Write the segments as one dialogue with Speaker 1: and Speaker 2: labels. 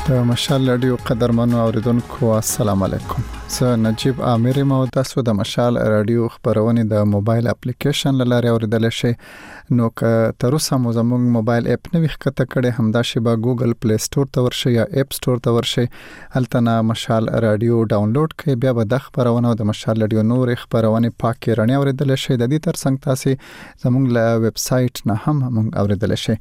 Speaker 1: د مشال رادیو قدرمنو اوریدونکو السلام علیکم. زه نجیب عامر یم او تاسو د مشال رادیو خبرونه د موبایل اپلیکیشن لاره اوریدل شئ. نو که تر اوسه مو زموږ موبایل اپ نه وښکته کړي همدا شی به ګوګل پلی سٹور ته ورشئ یا اپ سٹور ته ورشئ. هلته نه مشال رادیو ډاونلوډ کړئ، بیا به د خبرونه د مشال رادیو نور خبرونه پاکه رڼا اوریدل شئ. د دې ترڅنګ تاسو زموږ له ویب سټ نه هم موږ اوریدل شئ.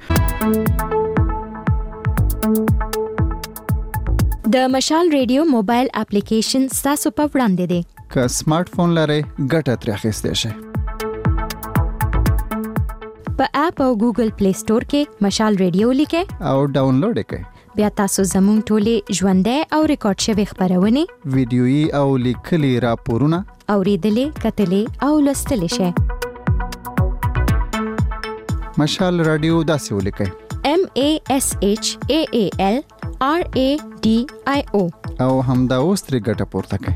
Speaker 2: د مشال رادیو موبایل اپلیکیشن تاسو په وړاندې دی.
Speaker 1: که سمارټ فون لرئ ګټه ترې اخیستئ شئ.
Speaker 2: په اپ او ګوګل پلی سٹور کې مشال رادیو لیکئ
Speaker 1: او ډاونلوډ کړئ.
Speaker 2: بیا تاسو زموږ ټولې ژوندۍ او ریکارډ شوی خبرونه،
Speaker 1: ویډیويي او لیکلي راپورونه
Speaker 2: اوریدلې، کتلې او لوستلې شئ.
Speaker 1: مشال رادیو داسې ولیکئ: MASHAAL RADIO او همدا اوس ترې ګټه پورته کړئ.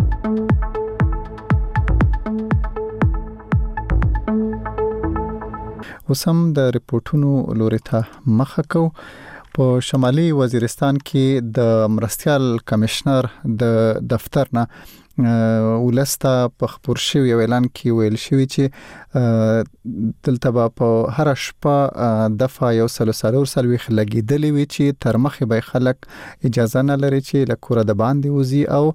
Speaker 1: اوس هم د ریپورتونو لوري ته مخه کو. په شمالي وزیرستان کې د مرستيال کمشنر د دفتر نه ولسته په خبر شوی اعلان کې ویل شوی چې دلته په هر شپه دفعه یو سلسلور سلويخ لګیدلې وی چې تر مخه به خلک اجازه نه لري چې لکوره د باندې وزي او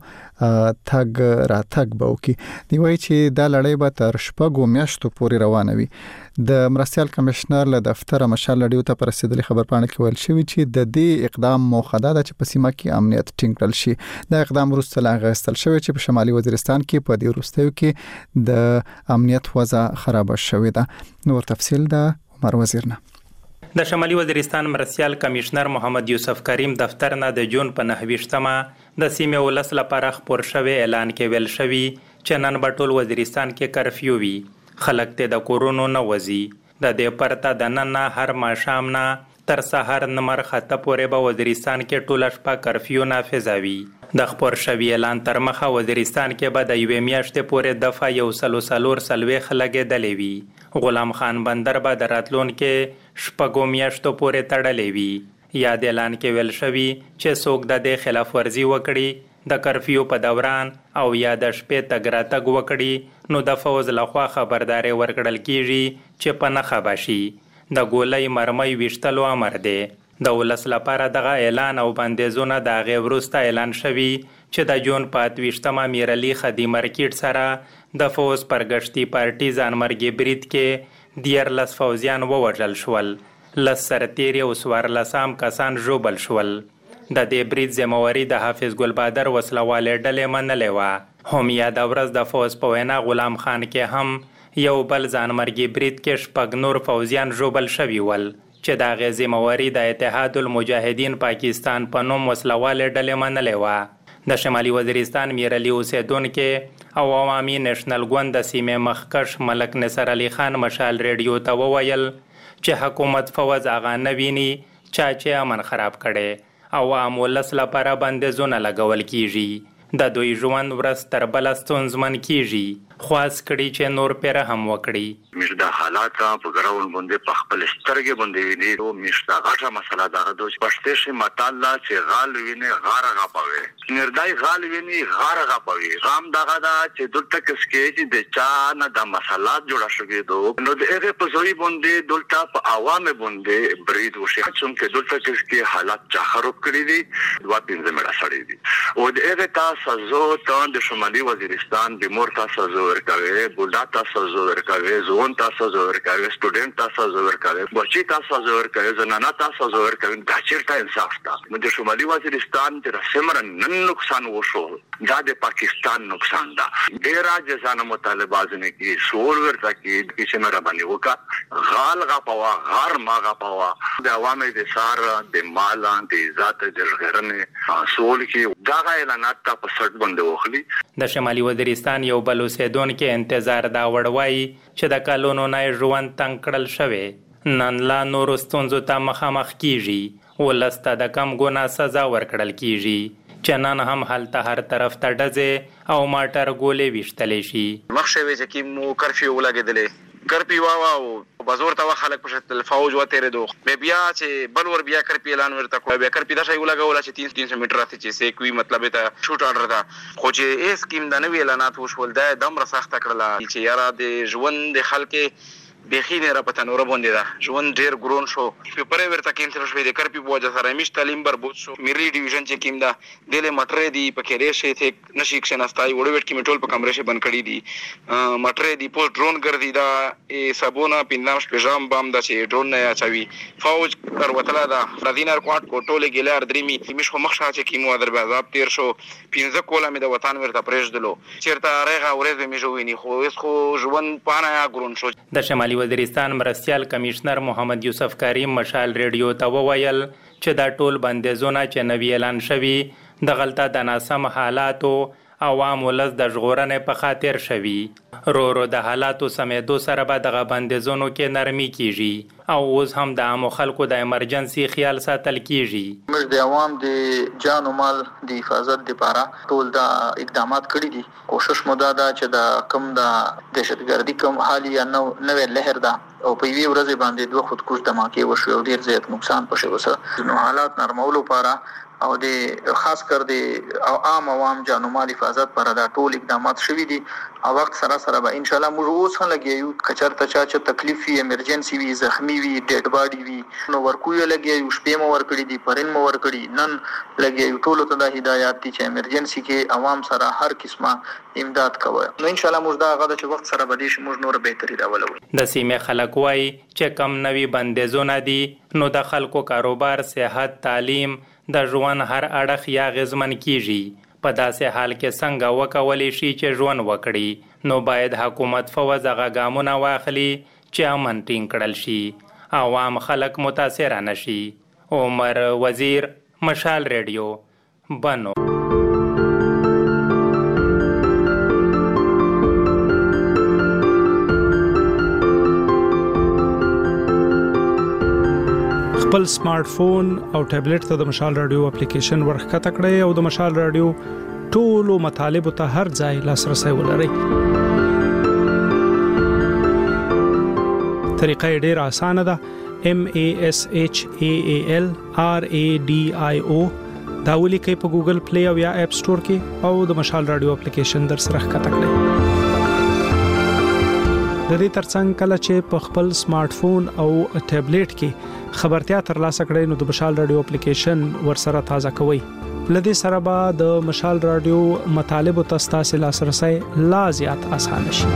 Speaker 1: تګ راتګ به وکي. دی وایي چې دا لړۍ به تر شپږو میاشتو پورې روانه وي. د مرستيال کمشنر له دفتر مشال رادیو ته پرسیدلي خبرپاڼه کې ویل شوی چې د دې اقدام موخه ده چې په سیمه کې امنیت ټینګ کړل شي. دا اقدام وروسته لاغستل شوی چې په شمالي وزیرستان کې په دې وروستیو کې د امنیت وضع خراب شوې ده. نور تفصیل د عمر وزیر نه.
Speaker 3: د شمالي وزیرستان مرستيال کمشنر محمد یوسف کریم دفتر نه د جون په 9 د سیمې ولس لپاره خبر شوی اعلان کې ویل شوی چې نن په ټول وزیرستان کې کرفیو وي. خلک ته د کورونو نه وځي. د دې پرته د نن هر ماښام نه تر سحر نمر خطه پورې به وزیرستان کې ټول شپه کرفیو نافذ وي. د خبر شوی اعلان تر مخه وزیرستان کې به د یوې میاشتې پورې دفعه یو سلسلور سلويخ لګیدلې وي. غلام خان بندر به د راتلون کې شپږو میاشتو پورې تړلې وي. یاد اعلان کې ویل شوی چې څوک د دې خلاف ورزي وکړي، د کرفیو په دوران او یا د شپې تګ راتګ وکړي، نو د فوز لخوا خبرداري ورکړل کیږي چې په نخښه بشي. د ګولۍ مرمۍ ویشتلو امر دی. د ولس لپاره دغه اعلان او بندیزونه د هغې وروسته اعلان شوي چې د جون په 28 میرالي خدي مارکیټ سره د فوز پرګشتي پارټي ځانمرګي برید کې 14 فوزیان ووژل شول، 10 سرتیري او 14 کسان ژوبل شول. د دې برید ذمہواري د حافظ ګل بادر وسلوالې ډلې منلې وه. هم یاد ورځ د فوز په وینا غلام خان کې هم یو بل ځانمرګي برید کې شپږ نور فوزیان ژوبل شوي ول چې د هغې ذمہواري د اتحاد المجاهدین پاکستان په نوم وسلوالې ډلې منلې وه. د شمالي وزیرستان میرالي اوسیدونکي او عوامي نېشنل ګوند د سیمې مخکش ملک نصر علي خان مشال رادیو ته وویل چې حکومت فوز هغه نه ویني چا چې امن خراب کړي او عام ولس لپاره بندیزونه لګول کیږي. د دوی ژوند ورځ تر بله ستونزمن کیږي. خواست کړي چې نور پرې هم وکړي.
Speaker 4: مش دا حالات په ګراوند باندې په خپل سترګې باندې ویني. او مش دا غټه مسله ده د پښتو شي متاله چې غال ویني غاره غاپوي، نردای غال ویني غاره غاپوي. غام دغه دا چې دلته کسکې چې د چا نه د مسلات جوړه شوې دو نو د هغه په ځای باندې دلته په عوامو باندې برید وشي چې دلته کسکې حالات چا خراب کړی دي. 2-3 مړه سړي دي او د هغه تاسو ته د شمالي وزیرستان د مور تاسو ورکوي، بوډا تاسو ورکوي، ځوان تاسو ورکوي، سټوډنټ تاسو ورکوي، بچی تاسو ورکوي، زنانه تاسو ورکوي. دا چیرته انصاف ده؟ د شمالي وزیرستان د سمره نن نقصان وشو، دا د پاکستان نقصان ده. ډیر جزانه مطالبه ځنه کې سول ورته کې چې مې را باندې وکا غال غپوا غار ما غپوا د عوامو د سار د مال د عزت د غیرنه سول کې دا اعلانات په سټ باندې وخلي.
Speaker 3: د شمالي وزیرستان یو بل اوسیدونکي انتظار دا وړوي چې د کلونو نه ژوند تنګ کړل شوی نن لا نورو ستونزو ته مخامخ کیږي. ولس ته د کم ګناه سزا ورکړل کیږي چې نن هم هلته هر طرف ته ډزې او ماټر ګولې ویشتلی شي.
Speaker 5: مخ شوی چې مو کرفیو ولګېدلې کرفیو او بازور ته خلک په فوج وته دو بیا چې بلور بیا کرپی اعلان ورته کوي بیا کرپی دا شی ولګول چې 300 میټر راځي چې سې کوي مطلب ته شوټ آرډر دا خو چې اس سکیم د نوې اعلانات وشول دا دمر سخت کړل چې یاره د ژوند د خلک بخینه را پته نور باندې دا ژوند ډیر ګرون شو په پرې ورته کېنسل شوې د کرپی بوجا سره مش تعلیم بربود شو ملي ډیویژن چې کیم دا دله مټرې دی په کې ریشه ته نشي کښناستای وړو وټ کې میټول په کمرې شه بن کړی دی مټرې دی پوسټ ډرون ګرځي دا سبونه پینام پیژام بام دا چې ډرون نه اچوي فوج تر وتلا دا فردینر کوټ کوټول ګلار درمي مش خو مخ شاته کیمو در بازاب تیر شو 15 کوله مې د وطن ورته پرېږدلو چیرته رغه ورځ مې جوړینی خو اس خو ژوند پانا ګرون شو
Speaker 3: د شمالي وزیرستان مرستیال کمشنر محمد یوسف کریم مشال ریډیو ته وویل چې دا ټول بندیزونه چې نوی اعلان شوي د غلطه د ناسم حالاتو عوام ولس د ژغورنې په خاطر شوي رو د حالاتو سمېدو سره به دغه بندیزونو کې نرمي کیږي او اوس هم د عامو خلکو د ایمرجنسي خیال ساتل کیږي
Speaker 6: موږ د عوام د جان او مال د حفاظت لپاره ټول دا اقدامات کړی دي کوشش مو دا ده چې د کم د دهشتګردي کم حالي یا نوې لهر ده او په یوه ورځ باندې دوه خودکش دماکې وشو او ډیر زیات نقصان پښه وسه نو حالات نرمولو لپاره او د خاص کر د عام جانو مال حفاظت پر دا ټول اقدامات شوي دي او وخت سره سره به ان شاء الله موږ اوس هم لګیو کچرته چا تکلیف وي ایمرجنسي وي زخمی وي ډیډ باډي وي نو ورکوي لګیو شپې مو ورکړي دي پرین مو ورکړي نن لګیو ټول ته د هدایت دي چې ایمرجنسي کې عوام سره هر قسمه امداد کوي نو ان شاء الله موږ دا غواړو چې وخت سره به دې موږ نور بهتري راولو
Speaker 3: د سیمه خلک وای چې کم نوي بندیزونه دي نو د خلکو کاروبار صحت تعلیم د ژوند هر اړخ یا غزمن کیږي په داسې حال کې څنګه وکولای شي چې ژوند وکړي نو باید حکومت فوز هغه ګامونه واخلي چې امن ټینګ کړل شي عوام خلک متاثر نشي عمر وزیر مشال ریډیو بنو
Speaker 7: خپل سمارټ فون او ټابلیټ ته د مشال رادیو اپلیکیشن ورخکته کړئ او د مشال رادیو ټولو مطالبه ته هر ځای لاسرسي ولرئ. طریقه ډیره اسانه ده. MASHAALRADIO دا ولیکئ په ګوګل پلی او یا اپ سٹور کې او د مشال رادیو اپلیکیشن در سره ښکته کړئ. د دې ترڅنګ کله چې په خپل سمارټ فون او ټابلیټ کې خبرتیا ترلاسه کړئ نو د مشال رادیو اپلیکیشن ورسره تازه کوئ. لدې سره به د مشال رادیو مطالب او تاسو لاسرسي لا زیات اسانه شي.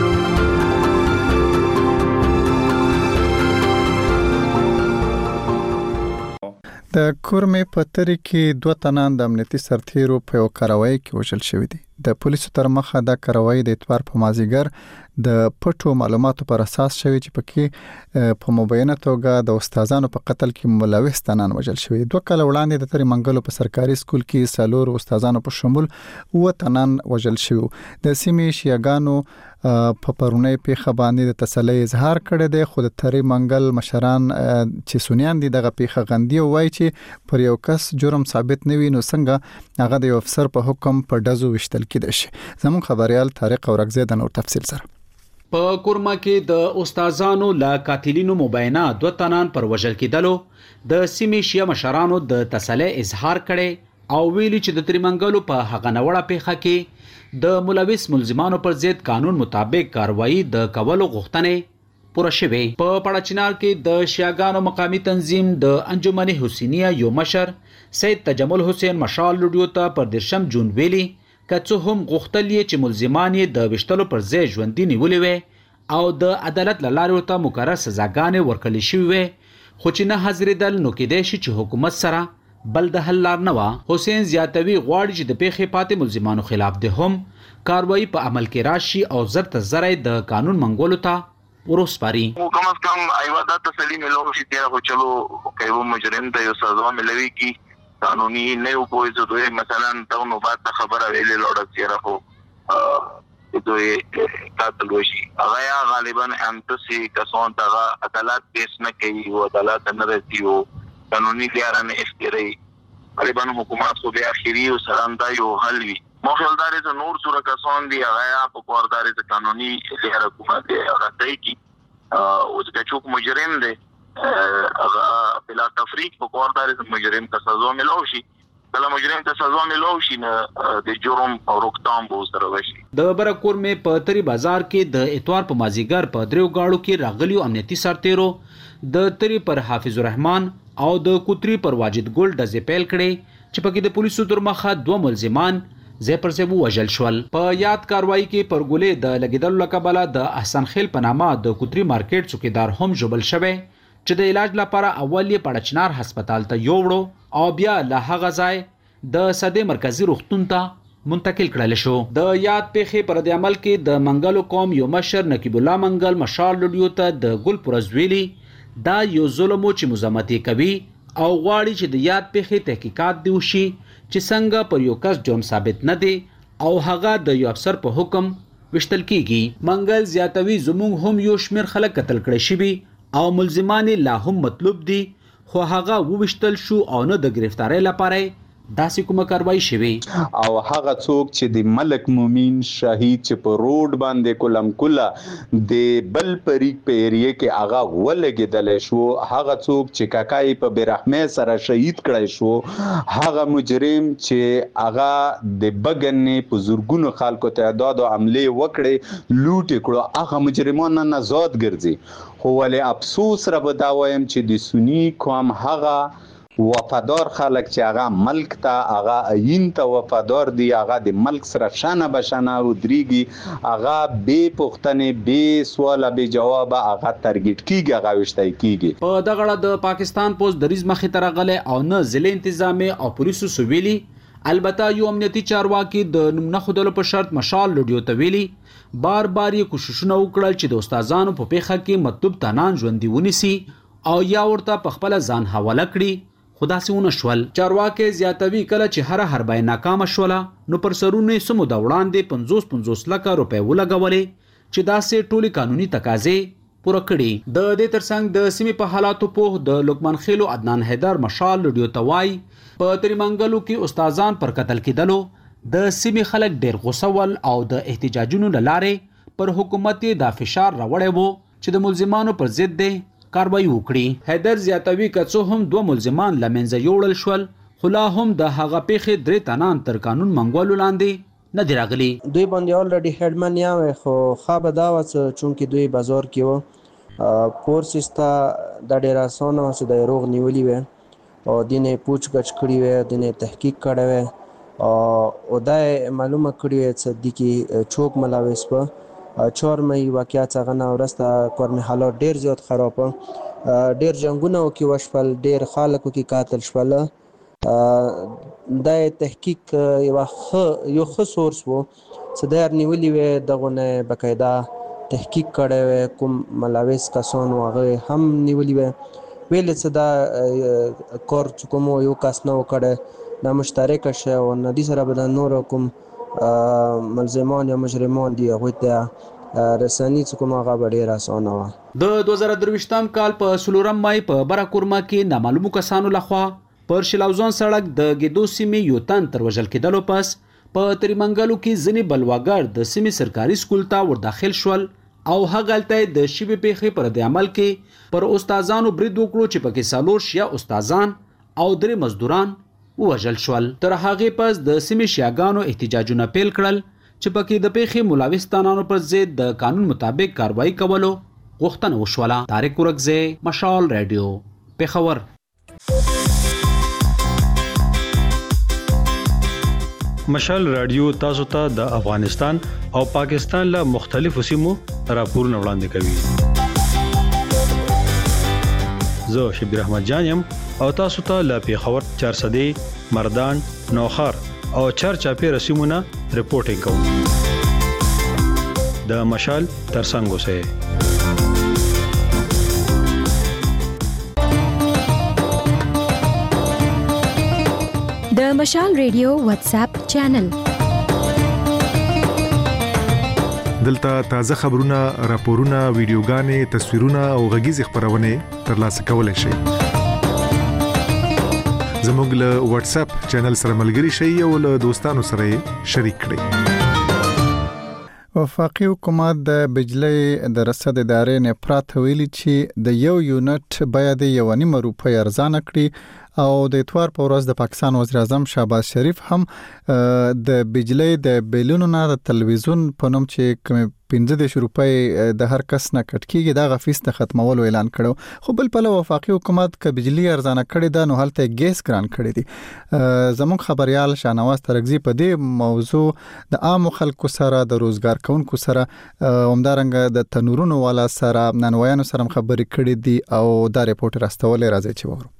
Speaker 1: د کورمې په تری کې 2 تنان د امنیتي سرتیرو په یو کاروایی کې وژل شوی دي. د پولیسو تر مخه دا کاروایی د اتوار په مازیګر د پټو معلوماتو پر اساس شوی چې پکې په مبینه توګه د استادانو په قتل کې ملوث تنان وژل شوی. 2 کال وړاندې د تری منګلو په سرکاري سکول کې سالور استادانو په شمول و تنان وژل شوی. د سیمې شیعاګانو په پرونی پیښه باندې د تسلی اظهار کړی دی خو د تری منګل مشران چې سنیان دي دغه پیښه غندي او وایي چې پر یو کس جرم ثابت نه وي نو څنګه هغه د یو افسر په حکم په ډزو وشتل کېدای شي. زموږ خبريال طارق اورګزی د نور تفصیل سره
Speaker 8: په کورما کې د استادانو لا قاتلینو مبینه 2 تنان پر وژل کېدلو د سیمې شیعه مشرانو د تسلی اظهار کړي او ویلي چې د تریمنګلو په هغه نوړه پیښه کې د ملوث ملزمانو پر ضد قانون مطابق کاروایی د کولو غوښتنې پوره شوې. په پړاچینار کې د شیعاګانو مقامی تنظیم د انجمن حسینیه یو مشر سید تجمل حسین مشال لډیو ته پر 10 جون ویلي کڅو هم غوښتل چې ملزمان د وشتلو پر ځای ژوندۍ نیولې وي او د عدالت لاره ورته مقرره سزاګانې ورکړل شوې وي خو چې نه حاضرېدل نو کېدای شي چې حکومت سره بل د حل لار نه و. حسین زیاتوي غواړي چې د پیښې پاتې ملزمانو خلاف د هم کاروایی په عمل کې راشي او زرت زرای د قانون منګولو ته ورسپاري.
Speaker 4: کم از کم ایوا دا تسلی ملو شي ته خو چلو کوي مجرم ته یو سزا ملوي کی قانوني نه او کوئی څه مثلا ته نو بعد خبره ویلې لوړه چیرې خو دوی قاتل وشي هغه غالبا انتسي کسان ته عدالت پیش نه کوي او عدالت نه رسیو قانوني لارې اختیاري غالبا حکومت خو به اخیری او سراندا یو حل وي مخالداري ته نور صورت کسان دي هغه په کورداري ته قانوني لارې حکومت راځي کی او چې چوک مجرم دی هغه بلا تفریق په کوردار مجرم ته سزا ملو شي کله مجرم ته سزا ملو شي نه د جرم او روکتام به سره وشي.
Speaker 8: د برکور مې په تری بازار کې د اتوار په مازیګر په دریو گاړو کې راغلیو امنیتي سرتیرو د تری پر حافظ الرحمن او د کوتری پر واجد ګل د پیل کړي چې پکې د پولیسو تر مخه 2 ملزمان زه پر سبو وجل شول. په یاد کاروایی کې پر ګولې د لګیدل لقبله د احسان خیل پنامه د کوتری مارکیټ څوکیدار هم جبل شوه چې د علاج لپاره اول یې پړچنار هسپتال ته یوړو او بیا له هغه ځای د صدې مرکزی روغتون ته منتقل کړل شو. د یاد پیښې پر د عمل کې د منګلو قوم یو مشر نقیب الله منګل مشال لډیو ته د ګل پرزویلی دا یو ظلم چې مزامتي کوي او غواړي چې د یاد پیښې تحقیقات دی وشي چې څنګه پر یو کس جرم ثابت نه دی او هغه د یو افسر په حکم وشتل کیږي. منګل زیاتوي زموږ هم یو شمیر خلک قتل کړي شوی او ملزمان لا هم مطلوب دي خو هغه وشتل شو او نه د گرفتاری لپاره داسې کومه کاروایی شوی.
Speaker 9: او هغه څوک چې د ملک مومین شهید چې په روډ باندې کولم کولا د بل پریک په ایریه کې هغه ولګیدل شو هغه څوک چې کاکای په بیرحمه سره شهید کړی شو هغه مجرم چې هغه د بګنې په زورګونو خلکو تعداد او عمله وکړي لوټ کړو هغه مجرمانو نه زاد ګرځي. خو ولې افسوس را بداویم چې د سنی قوم هغه وفادار خلک چې هغه ملک ته هغه عین ته وفادار دي هغه د ملک سره شانه بشانه ودرېږي هغه بې پوښتنې بې سواله بې جوابه هغه ترګټ کیږي هغه وشتای کیږي.
Speaker 8: په دغه اړه د پاکستان پولیس دریز مخې ته راغلی او نه ضلع انتظامی او پولیسو سویلي البته یو امنیتي چارواکي د نوم نه خودلو په شرط مشال لډیو ته ویلي بار یې کوششونه وکړل چې د استادانو په پیښه کې مطلوب تنان ژوندي ونیسي او یا ورته په خپل ځان حواله کړي خدا سونه شول. چارواکي زیاتوي کله چې هر بای ناکام شوله نو پر سرونه سمو د وړاندې 50 لک روپۍ ولګولې چې داسې ټولي قانوني تقاضې پوره کړي. د دې ترڅنګ د سیمې په حالاتو په د لقمان خیلو عدنان حیدر مشال لډیو توای په تریمنګلو کې استادان پر قتل کېدلو د سیمې خلک ډېر غوسه ول او د احتجاجونو لاره پر حکومت د فشار راوړی وو چې د ملزمانو پر ضد دی کاروایی وکړي. حیدر زیاتوي کڅو هم 2 ملزمان لمنځه یوړل شول خو لا هم د هغه پیښې 3 تنان تر قانون منګولو لاندې نه دی راغلي.
Speaker 10: دوی باندې الریډي هډمن یا خو خابه دا و چونکه دوی بازار کې و پورسستا د ډیر اسانه چې د روغ نیولې و او دینه پوچ گچ کړی و دینه تحقیق کړی و او دا معلومه کړی و چې د کی چوک ملاوس په 4 مې واقعیت څنګه نه ورسته کورمه حالات ډیر زیات خراب ډیر جنگونه کې وشول ډیر خلکو کې قاتل شول. د تحقیق یو ښه سورس وو چې د نیولې و دغه بقاعده تحقیق کړی کوم ملاوس کسان هغه هم نیولې و ویل چې دا کور کوم یو کس نه وکړي دا مشترک شه او ندي سره بدن نور کوم ملزمان یا مجرمان دی هغه ته رسنی کوم هغه ډیر اسانه و.
Speaker 8: د 2023م کال په سلورم مای په براکورما کې نامعلومو کسانو لخوا پر شلاوزان سړک د ګیدو سیمې یو تن تر وژل کېدلو پس په تریمنګلو کې ځینې بلواګر د سیمې سرکاري سکول ته ور داخل شول او هغلته د شیبې پیښې پر د عمل کې پر استادانو برید وکړو چې پکې سالور شیا استادان او 3 مزدوران وژل شول. تر هغه پس د سیمې شیاګانو احتجاجونه پیل کړل چې پکې د پیښې ملاوس تنانو پر ضد د قانون مطابق کاروایی کولو غوښتنه وشوله. طارق ورکزه مشال رادیو پیښور.
Speaker 11: مشال رادیو تاسو ته د افغانستان او پاکستان له مختلفو سیمو راپورونه وړاندې کوي. زه شبیر احمد جانم او تاسو ته له پیښور 400 مردان نوخار او چرچاپی رسمونه رپورټینګ کوم. د مشال ترڅنګ اوسئ.
Speaker 2: د مشال ریډیو واتس اپ چینل
Speaker 12: دلته تازه خبرونه، راپورونه، ویډیوګانې، تصویرونه او غږیز خبرونه ترلاسه کولای شئ. زموږ له واتس اپ چینل سره ملګري شئ او له دوستانو سره شریک کړئ.
Speaker 1: وفاقي حکومت د بجلی د رصد ادارې نه پراته ویلي چې د یو یونټ باید 1.5 روپۍ ارزانه کړي او د اتوار په ورځ د پاکستان وزیر اعظم شهباز شریف هم د بجلی د بیلونو نه د تلویزیون په نوم چې کوم 15 روپۍ د هر کس نه کټ کیږي دا غفیس د ختمولو اعلان کړو. خو بل په وفاقي حکومت ک بجلی ارزانه کړي دا نو هلته ګیس ګران کړي دي. زموږ خبريال شاهنواز ترغزي په دې موضوع د عام خلکو سره د روزګار کونکو سره همدارنګه د تنورونو والا سره ننوایانو سره خبرې کړې دي او دا ریپورت راستولې راځي چې وورو.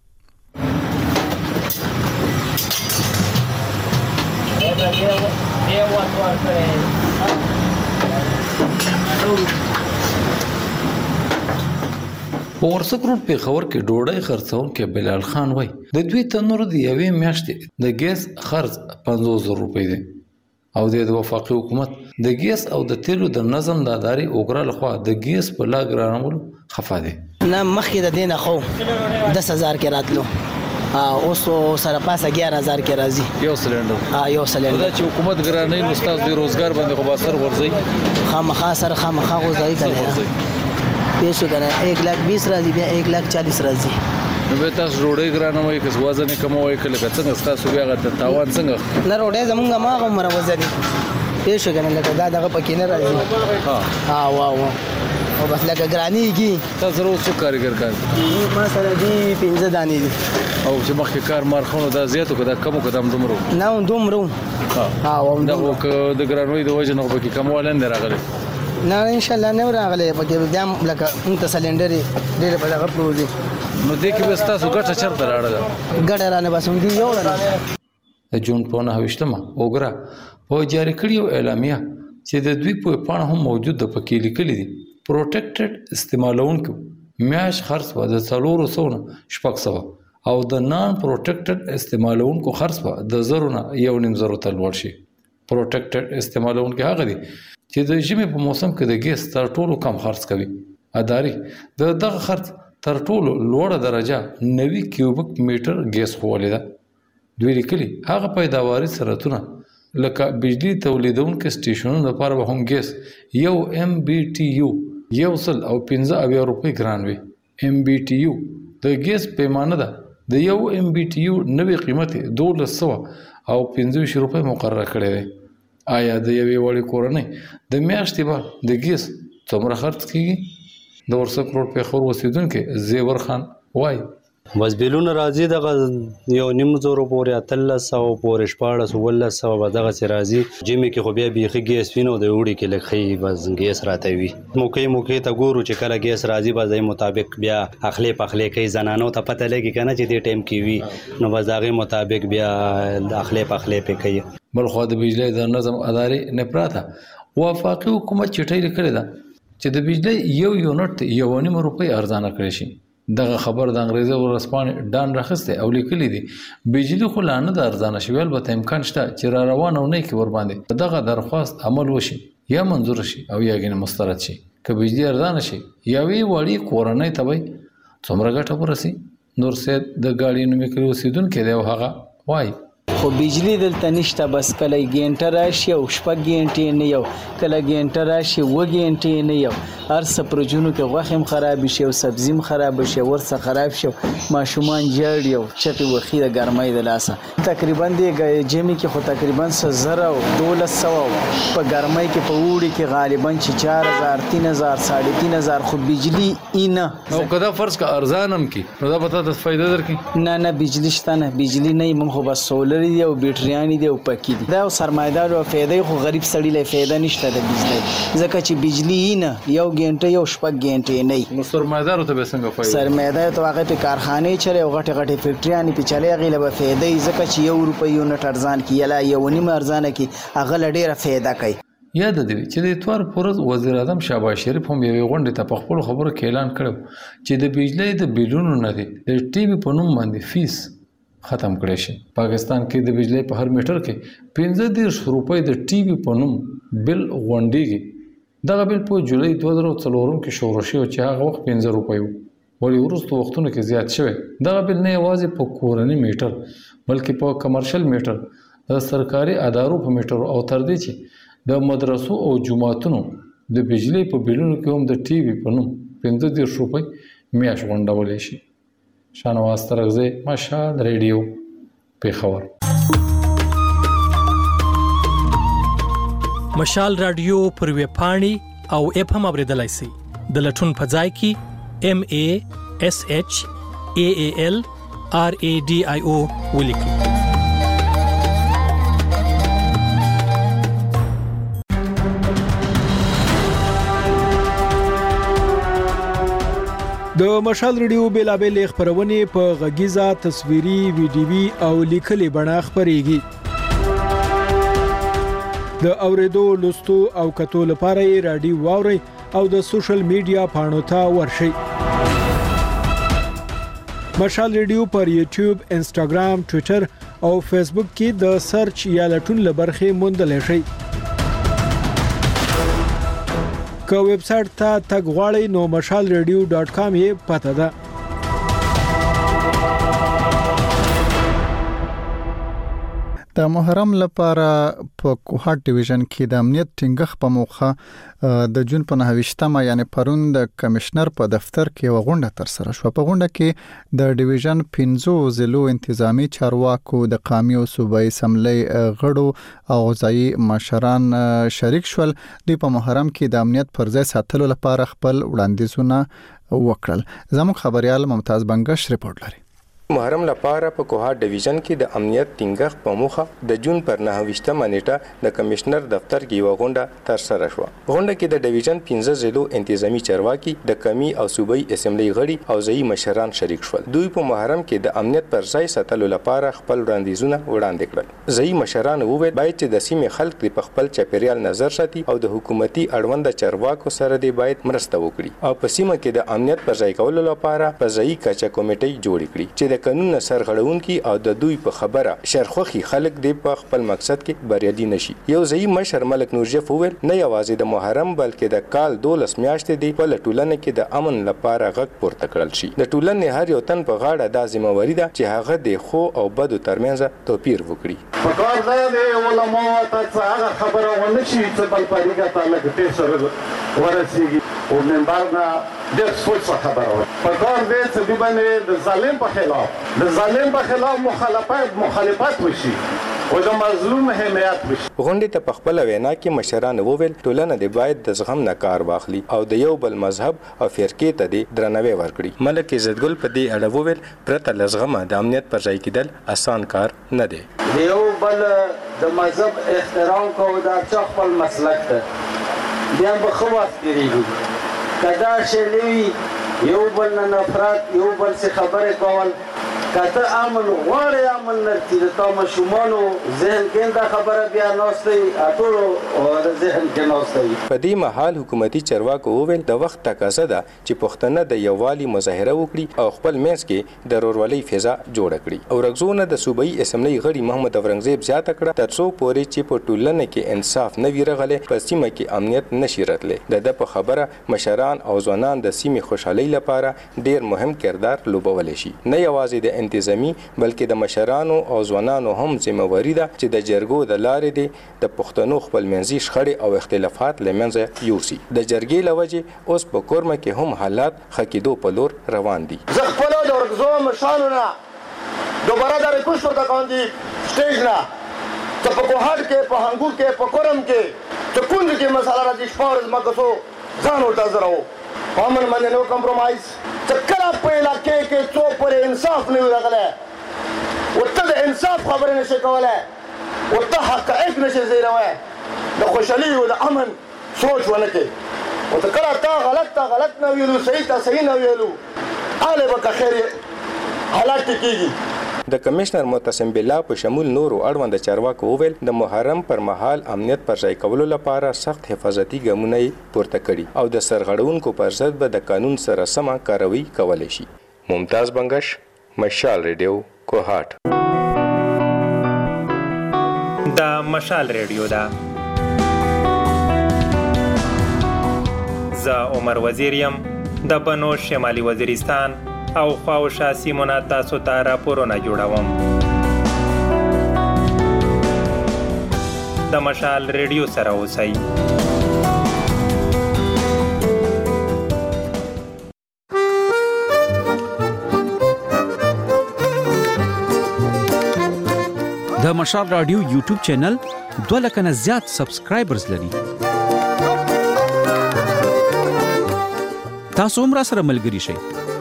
Speaker 13: په ورسک روډ په خبر کې ډوډۍ خرڅون کې بلال خان وای د دوی تنور دی یوې میاشتې د ګیس خرڅ 50,000 روپۍ دی او د وفاقي حکومت د ګیس او د تیلو د نظم د ادارې اوګرا لخوا د ګیس په لاګرانول خفا دی.
Speaker 14: نه مخکې د دینه خو 10,000 کې راتلو اوس سره پاسه 11,000 کې راځي
Speaker 13: یو سلندر.
Speaker 14: یو سلندر
Speaker 13: دا چې حکومت ګرانې نو استاد د روزګار باندې خو باسر ورځي
Speaker 14: خامخا سره خامخا غوځي کنه پیسو کنه 1,20,000 راځي بیا 1,40,000 راځي.
Speaker 13: نو به تاسو روړې ګرانوي که وزن کموي کله څنګه تاسو بیا غته تاوان څنګه
Speaker 14: نه روړې زمونږه ما عمر وزن پیسو کنه لکه دا دغه پکې نه راځي. واو او بس لکه ګرانی کی
Speaker 13: تاسو څو کارګر کار
Speaker 14: ما سره دی 15 دانې دي
Speaker 13: او چې مخکې کار مارخونو دا زیاتو کده کمو قدم دومرو
Speaker 14: نه دومرو
Speaker 13: او دا د ګرانوي د وجه نه پکې کموالن راغلي
Speaker 14: نه ان شاء الله نه راغلي پکې بیا لکه انت سلندر ډېر په دغه پروزي
Speaker 13: نو دې کې بس تاسو ګټه چرته راړل
Speaker 14: ګټه رانه بس هم دی یو نه
Speaker 13: د جون په 9 اوګرا په جاری کړیو اعلامیه چې د دوی په پاڼه هم موجود د پکې لیکلي دي پروټیکټډ استعمالونکو میاش خرڅ و د 400 او د نان پروټیکټډ استعمالونکو خرڅ و د 0.5 تل ور شي. پروټیکټډ استعمالونکو هغه دي چې د ژمي په موسم کې د ګیس تر ټولو کم خرڅ کوي. اداري د دغه خرڅ تر ټولو لوړه درجه 90 کیوبیک میټر ګیس خولې ده. دوی لیکلي هغه پیداواري سرعتونه لکه بجلی تولیدونکو سټیشنونو لپاره به هم ګیس یو MBTU 115 روپۍ ګران وي. MBTU د ګیس پیمانه ده د یو MBTU نوې قیمت 1225 روپۍ مقرره کړې ده. آیا د یوې وړې کورنۍ د میاشتې به د ګیس څومره خرڅ کیږي؟ د ورسک روډ په خور اوسیدونکو زیور خان وای
Speaker 15: بس بیلونه راځي دغه 1.5 پورې 1300 پورې 1400 به دغه سي راځي جمی کې خو بیا بيخي ګیس وینو د وړي کې لخي بس ګیس راته وي موقع ته ګورو چې کله ګیس راځي به ځای مطابق بیا اخلي پخلي کوي زنانو ته پته لګي کنه چې دې ټیم کې وي نو بس هغه مطابق بیا اخلي پخلي په کوي.
Speaker 13: بل خو د بجلی د نظم ادارې نه پراته وفاقي حکومت چټي لیکل ده چې د بجلی یو یونټ 1.5 روپۍ ارزانه کړی شي. دغه خبر د انګریزي ورسپانې ډان راخسته او لیکلي دي بجلی خو لانه د ارزانه شوی البته امکان شته چې را روانه نه کی ور باندې دغه درخواست عمل وشي یا منظور شي او یا غنه مسترد شي. که بجلی ارزانه شي یا وی وړي کورنۍ ته وي څومره ګټه ورسي. نور سید د گاډي نومې کړو سیدونکو دی او هغه وای
Speaker 16: خو بجلی دلته نشته بس کله ګینټه راشي او شپږ ګینټې نه یو کله ګینټه راشي و ګینټې نه یو هر څه پرجونو کې غوښم خراب شي او سبزیم خراب شي ورڅ خراب شي ماشومان جړ یو چټي وخی د ګرمۍ د لاسه تقریبا د جمی کې خو تقریبا 1000 او 1200 په ګرمۍ کې په وړي کې غالبا 4000 3000 3.5 خو بجلی اینه
Speaker 13: او کدا فرض کا ارزانم کې نو دا پته د فائدہ درکې
Speaker 16: نه بجلی شته نه بجلی نه مونږ خو بس سولر دی او بیټریانی دی او پکې دي دا سرمایدار او فایده خو غریب سړی له فایده نشته د بجلی ځکه چې بجلی نه یو غنټه یو شپږ غنټه نه
Speaker 13: نو سرمایدار ته به څنګه فایده
Speaker 16: سرمایدار ته هغه په کارخانه چره او غټه فیکټریانی په چلے غیله به فایده ځکه چې 1 روپۍ یونټ ارزان کیلا یو نیمه ارزانه کی هغه ډیره فایده کوي.
Speaker 13: یاد دی چې د اتوار پورز وزیر اعظم شهباز شریف هم یو غونډه ته په خپل خبرو کې اعلان کړو چې د بجلی د بیلونو نه دی د ټي وي په نوم باندې فیس ختم کړی شي. پاکستان کې د بجلی په هر میټر کې 15 روپۍ د ټي وي په نوم بل غونډيږي. دغه بل په جولای 2004 کې شروع شو چې هغه وخت 15 روپۍ ولی ورستو وختونو کې زیات شوی. دغه بل نه یوازې په کورنی میټر بلکې په کمرشل میټر د سرکاري ادارو په میټر او تر دې چې د مدرسو او جماعتونو د بجلی په بیلونو کې هم د ټي وي په نوم 15 روپۍ میاشت غونډولی شي. شانواز ترغزی، مشال ریډیو، پیښور.
Speaker 17: مشال رادیو پر ویب پاڼې او اپ هم اوریدلای شئ. د لټون په ځای کې MASHAALRADIO ولیکئ.
Speaker 7: د مشال ریډیو بیلابل خبرونه په غږیزه، تصویري، ویډیوي او لیکلي بڼه خبريږي. د اوریدو، لوستو او کتو لپاره رادیو واوري او د سوشل میډیا پاڼو ته ورشئ. مشال ریډیو پر یوټیوب، انسټاګرام، ټوئیټر او فیسبوک کې د سرچ یا لټون لبرخې موندل شئ. که ویب سټ ته تګ غواړئ نو mashalradio.com یې پته ده.
Speaker 1: د محرم لپاره په کوهات ډیویژن کې د امنیت ټینګښت په موخه د جون په 29مه یعنی پرون د کمشنر په دفتر کې یو غونډه تر سره شو. په غونډه کې د ډیویژن 15 ضلعو انتظامی چارواکو، د قومي او صوبایي اسمبلی غړو او غذایی مشران شریک شول. دوی په محرم کې د امنیت پر ځای ساتلو لپاره خپل وړاندیزونه وکړل. زموږ خبريال ممتاز بنگش ریپورت لري.
Speaker 18: محرم لپاره په کوهات ډیویژن کې د امنیت ټینګښت په موخه د جون پر 29مه نیټه د کمشنر دفتر کې یو غونډه تر سره شو. غونډه کې د ډیویژن 15 ضلعو انتظامی چارواکي، د قومي او صوبایي اسمبلی غړي او ځایي مشران شریک شول. دوی په محرم کې د امنیت پر ځای ساتلو لپاره خپل وړاندیزونه وړاندې کړل. ځایي مشران وویل باید چې د سیمې خلک په خپل چاپیریال نظر ساتي او د حکومتي اړوند چارواکو سره دی باید مرسته وکړي او په سیمه کې د امنیت پر ځای کولو لپاره په ځایي کچه کمیټې جوړ کړي چې د قانون سرغړونکي او د دوی په خبره شرخوخي خلک دی په خپل مقصد کې بریالي نشي. یو ځایي مشر ملک نورجف وویل نه یوازې د محرم بلکې د کال 12 میاشتې دی په ټولنه کې د امن لپاره غږ پورته کړل شي. د ټولنې هر یو تن په غاړه د ذمہواری ده چې هغه د خو او بدو ترمنځ توپیر وکړي.
Speaker 19: په کار ځای دی علماء ته هغه خبره ونه شي چې بل پریګه تعالی کې سره ورسیږي او منبرنا د سوچ خبره په کار دی چې دی باندې د ظالم په خلاف مخالفت وشي او د مظلوم حمایت وشي.
Speaker 18: غونډې ته په خپل وینا کې مشران وویل ټولنه د باید د زغم نه کار واخلي او د یو بل مذهب او فرقې ته د درناوی ورکړي. ملک عزتګل په دې اړه وویل پرته لزغمه د امنیت پر ځای کېدل آسان کار نه دی.
Speaker 20: یو بل د مذهب احترام کوو دا چې خپل مسلک ته بیا به خو وخت کېږي کدا شلوي یو بل نه نفرت، یو بل څه خبره کول کته امن غواړي امن نرتي د تاسو شمالو ذهن کې دا خبره بیا نوستي اټولو او د ذهن کې نوستي.
Speaker 18: په دې مهال حکومتي چارواکو وویل د وخت تقاضا ده چې پښتنه د یووالي مظاهره وکړي او خپل منځ کې د ورورولۍ فضا جوړه کړي. او رغزونه د صوبایي اسمبلی غړي محمد اورنګزیب زیاته کړه ترڅو پورې چې په ټولنه کې انصاف نه ویرغله په سیمه کې امنیت نشي راتله. د په خبره مشران او ځوانان د سیمې خوشحالي لپاره ډیر مهم کردار لوبول شي. نه یوازې د انتظامی بلکې د مشرانو او ځوانانو هم ذمہواری ده چې د جرګو د لارې د پښتنو خپلمنځي شخړې او اختلافات لمنځه یوسي. د جرګې لوجه اوس په کورمه کې هم حالات خکېدو په لور روان دي.
Speaker 19: زه خپل د ورغزو مشرانو نه دوباره د ریکوست ورته کوم دي سټیج نه ته په کوهات کې په هنګو کې په کورم کې ته کوم کې مسله راځي شپارز مګسو ځان ورته زراو امن باندې نو کمپرمایز ته کله په علاقې کې څو پر انصاف نه راغله ورته د انصاف خبره نشي کوله ورته حقایق نشي زیروه د خوشحالي او د امن سوچ ولکه ورته کله تا غلط نه ویلو صحیح نه ویلو اله به خیر حالات کیږي.
Speaker 18: د کمشنر معتصم بالله په شمول نورو اړوند چارواکو وویل د محرم پر مهال امنیت پر ځای کولو لپاره سخت حفاظتي ګامونه پورته کړي او د سرغړونکو پر ضد به د قانون سره سمه کاروي کولای شي. ممتاز بنگش، مشال ریډیو، کوهات.
Speaker 3: د مشال ریډیو دا زه عمر وزیریم د بنو شمالي وزیرستان او خواوشا سیمونه تاسو ته راپورونه جوړوم. د مشال ریډیو سره اوسئ.
Speaker 8: د مشال رادیو یوټیوب چینل 2 لک نه زیات سبسکرایبرز لري. تاسو هم را سره ملګري شئ.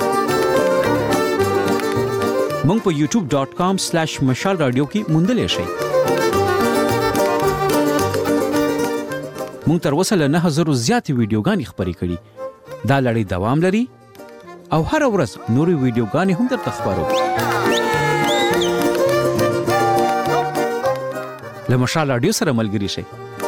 Speaker 8: مونږ په youtube.com/mashalradio کې موندلې شئ. مونږ تر اوسه له 9000 زیات ویډیوګانې خپرې کړې. دا لړۍ دوام لري او هر ورځ نورې ویډیوګانې هم درته خبرو. له مشال رادیو سره ملګري شئ.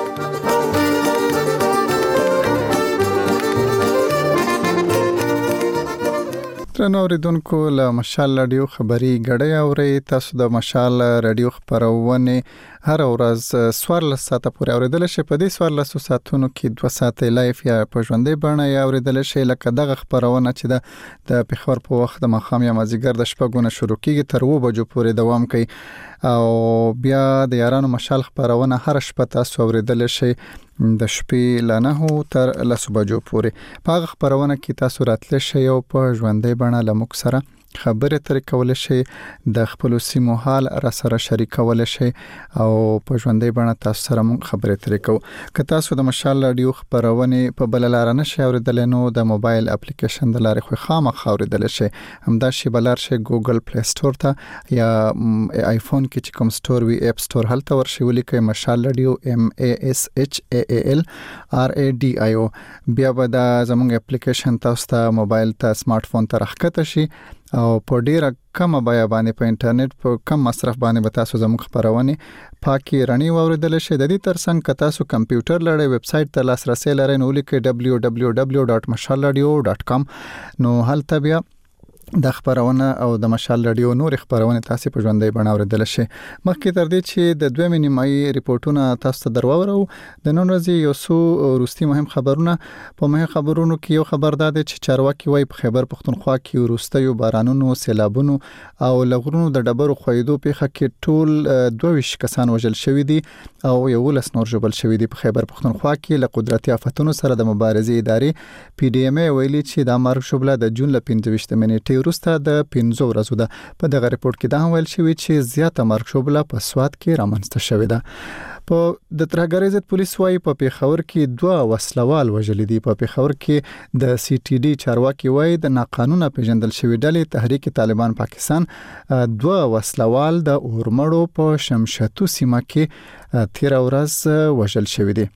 Speaker 1: ترنو اوریدونکو له مشال رادیو خبري غړې اوري. تاسو د مشال رادیو خبرونه هر ورځ 14 ساعته پورې اوریدل شي. په دې 14 ساعتونو کې 2 ساعته لایف یا په ژوندۍ بڼه یا اوریدل شي. لکه دغه خبرونه چې د پخور په وخت د مخام یا مازیګر د شپږونه شروع کیږي تر 2 بجو پورې دوام کوي او بیا د یارانو مشال خبرونه هر شپه تاسو اوریدل شي د شپې ل 9 تر 10 بجو پورې. په خبرونه کې تاسو راتل شي او په ژوندۍ بڼه لمک سره خبره ترې کول شي. د خپل سیمو حال را سره شریکول شي او په ژوندۍ بڼه تاسو سره مونږ خبره ترې کوو. که تاسو د مشال رادیو خبرونه په بل لار نه شي اوریدل نو د موبایل اپلیکیشن د لارې خو خامخ اوریدل شي. همدا شی بلار شي ګوګل پلی سٹور ته یا آیفون کې چې کوم سٹور وی اپ سٹور هلته ورشي ولیکئ مشال رادیو MASHALRADIO. بیا به دا زموږ اپلیکیشن تاسو ته موبایل ته سمارټ فون ته راخته شي او په ډیره کم بیه باندې په انټرنیټ په کم مصرف باندې به تاسو زموږ خبرونه پاکي رڼي واوریدل شي. د دې ترڅنګ که تاسو کمپیوټر لرئ ویب سټ ته لاسرسي لرئ نو لیکئ www.mashalradio.com. نو هلته بیا د خبرونه او د مشال رادیو نور خبرونه تاسو په ژوندۍ بڼه اوریدل شي. مخکې تر دې چې د 2 نیمایي ریپورتونه تاسو ته درواورو د نن ورځې یو څو روستي مهم خبرونه. په مهم خبرونو کې یو خبر ده چې چارواکي وايي په خیبر پختونخوا کې وروستیو بارانونو سیلابونو او لغړونو د ډبرو خویدو پیښه کې ټول 22 کسان وژل شوی دي او 11 نور ژوبل شوی دي. په خیبر پختونخوا کې له قدرتي آفتونو سره د مبارزې ادارې PDMA ویلي چې د مرګ شوبله د جون ل 15 منېټې وروسته د 15 ورځو ده. په دغه ریپورت کې دا ویل شوی چې زیاته مرګ شوبله په سواد کې رامنځته شوې ده. په د ترهګرۍ ضد پولیس وايي په پیښور کې 2 وسلوال وژل دي. په پیښور کې د CTD چارواکي وايي د ناقانونه پیژندل شوی ډلې تحریک طالبان پاکستان 2 وسلوال د اورمړو په شمشتو سیمه کې تیر ورځ وژل شوی دي.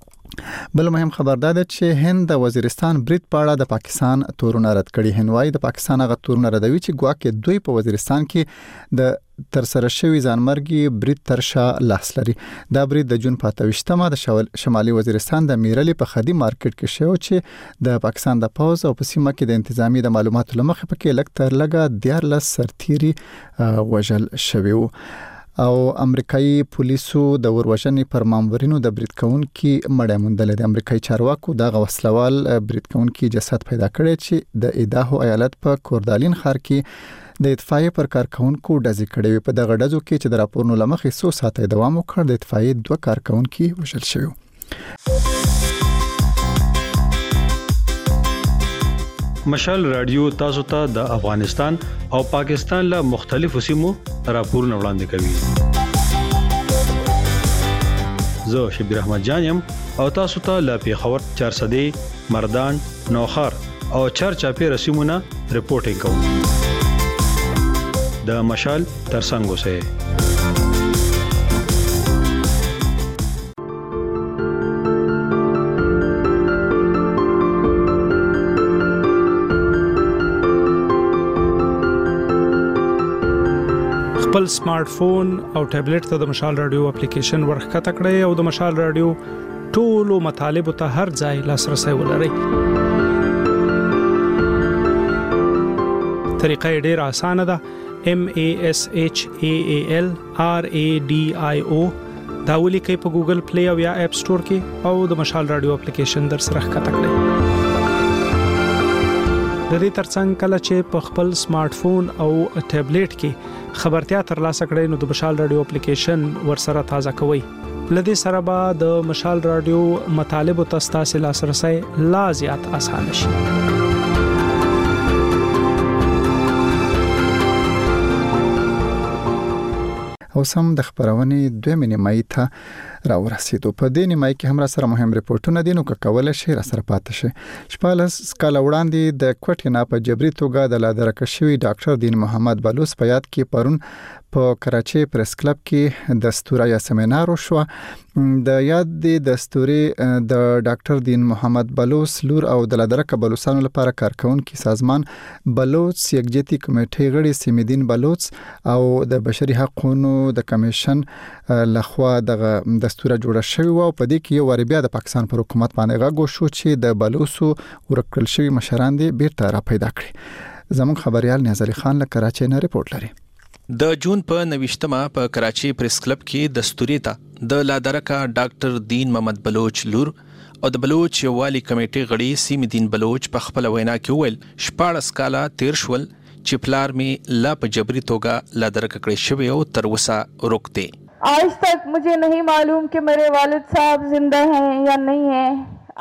Speaker 1: بل مهم خبر ده چې هند د وزیرستان برید په اړه د پاکستان تورونه رد کړي. هندوای د پاکستان غو تورونه ردوي چې ګواکې دوی په وزیرستان کې د تر سره شوی ځانمرګي برید ترشا لاس لري. دا برید د جون 28مه د شمالي وزیرستان د میرلی په خدي مارکیټ کې شو چې د پاکستان د پوز او په سیمه کې د انتظامی د معلوماتو لمخې پکې لکتر لګا 14 سرتيري وژل شوی وو. او امریکایي پولیسو د وروژنې پر مامورینو د برید کونکي مړی موندل دي. امریکایي چارواکو د غوسلوال برید کونکي جسد پیدا کړی چې د ایداهو ایالت په کوردالین ښار کې د اطفائیه پر کارکونکو ډزې کړې وي. په دغه ډزو کې چې د راپورونو لمخې 100 ساعته دوام وکړ د اطفائیه 2 کارکونکي وژل شوي.
Speaker 11: مشال رادیو تاسو ته د افغانستان او پاکستان له مختلفو سیمو راپورونه وړاندې کوي. زه شبیر احمد جانم او تاسو ته له پیښور 400 مردان نوخار او چرچاپی رسیمونه رپورټینګ کوم. د مشال ترڅنګ اوسئ.
Speaker 7: خپل سمارټ فون او ټابلیټ ته د مشال رادیو اپلیکیشن ورخکته کړئ او د مشال رادیو ټولو مطالبه ته هر ځای لاسرسي ولرئ. طریقه ډیره اسانه ده. MASHALRADIO دا ولیکئ په ګوګل پلی او یا اپ سٹور کې او د مشال رادیو اپلیکیشن در سره ښکته کړئ. د دې ترڅنګ کله چې په خپل سمارټ فون او ټابلیټ کې خبرتیا ترلاسه کړئ نو د مشال رادیو اپلیکیشن ورسره تازه کوئ لدې سره به د مشال رادیو مطالب او تاسو لاسرسي لا زیات آسان شي.
Speaker 1: او سم د خبرونې 2 نیمایي ته راورسېدو. په دې نیمایي کې هم را سره مهم ریپورتونه دي، نو کولای شي را سره پاتې شي. شپږ کال وړاندې د کوټې نه په جبري توګه د لادرکه شوی ډاکټر دین محمد بلوچ په یاد کې پرون په کراچي پریس کلب کې دستوري سیمینار وشو. د یاد د دستوري د ډاکټر دین محمد بلوچ لور او د لادرکه بلوچستان لپاره کارکونکو سازمان بلوچ یکجهتي کمیټې غړي سیمدین بلوچ او د بشري حقوقو د کمیشن لخوا د دستور جوړ شوی او په دې کې یو ور بیا د پاکستان پر حکومت باندې غږ شو چې د بلوچو ورکل شوی مشران دي بیرته را پیدا کړي. زموږ خبريال نیاز علي خان له کراچۍ نه ریپورت لري.
Speaker 21: د جون په 29مه په کراچي پریس کلب کې دستوري ته د لادرکه ډاکټر دین محمد بلوچ لور او د بلوچ والی کمیټې غړي سیمدین بلوچ په خپل وینا کې ویل 14 کاله تیر شول چې پلار می لا په جبري توګه لادرکه کړی شوی او تر وسه روکته.
Speaker 22: आज तक मुझे नहीं मालूम कि मेरे वालिद साहब जिंदा हैं या नहीं हैं.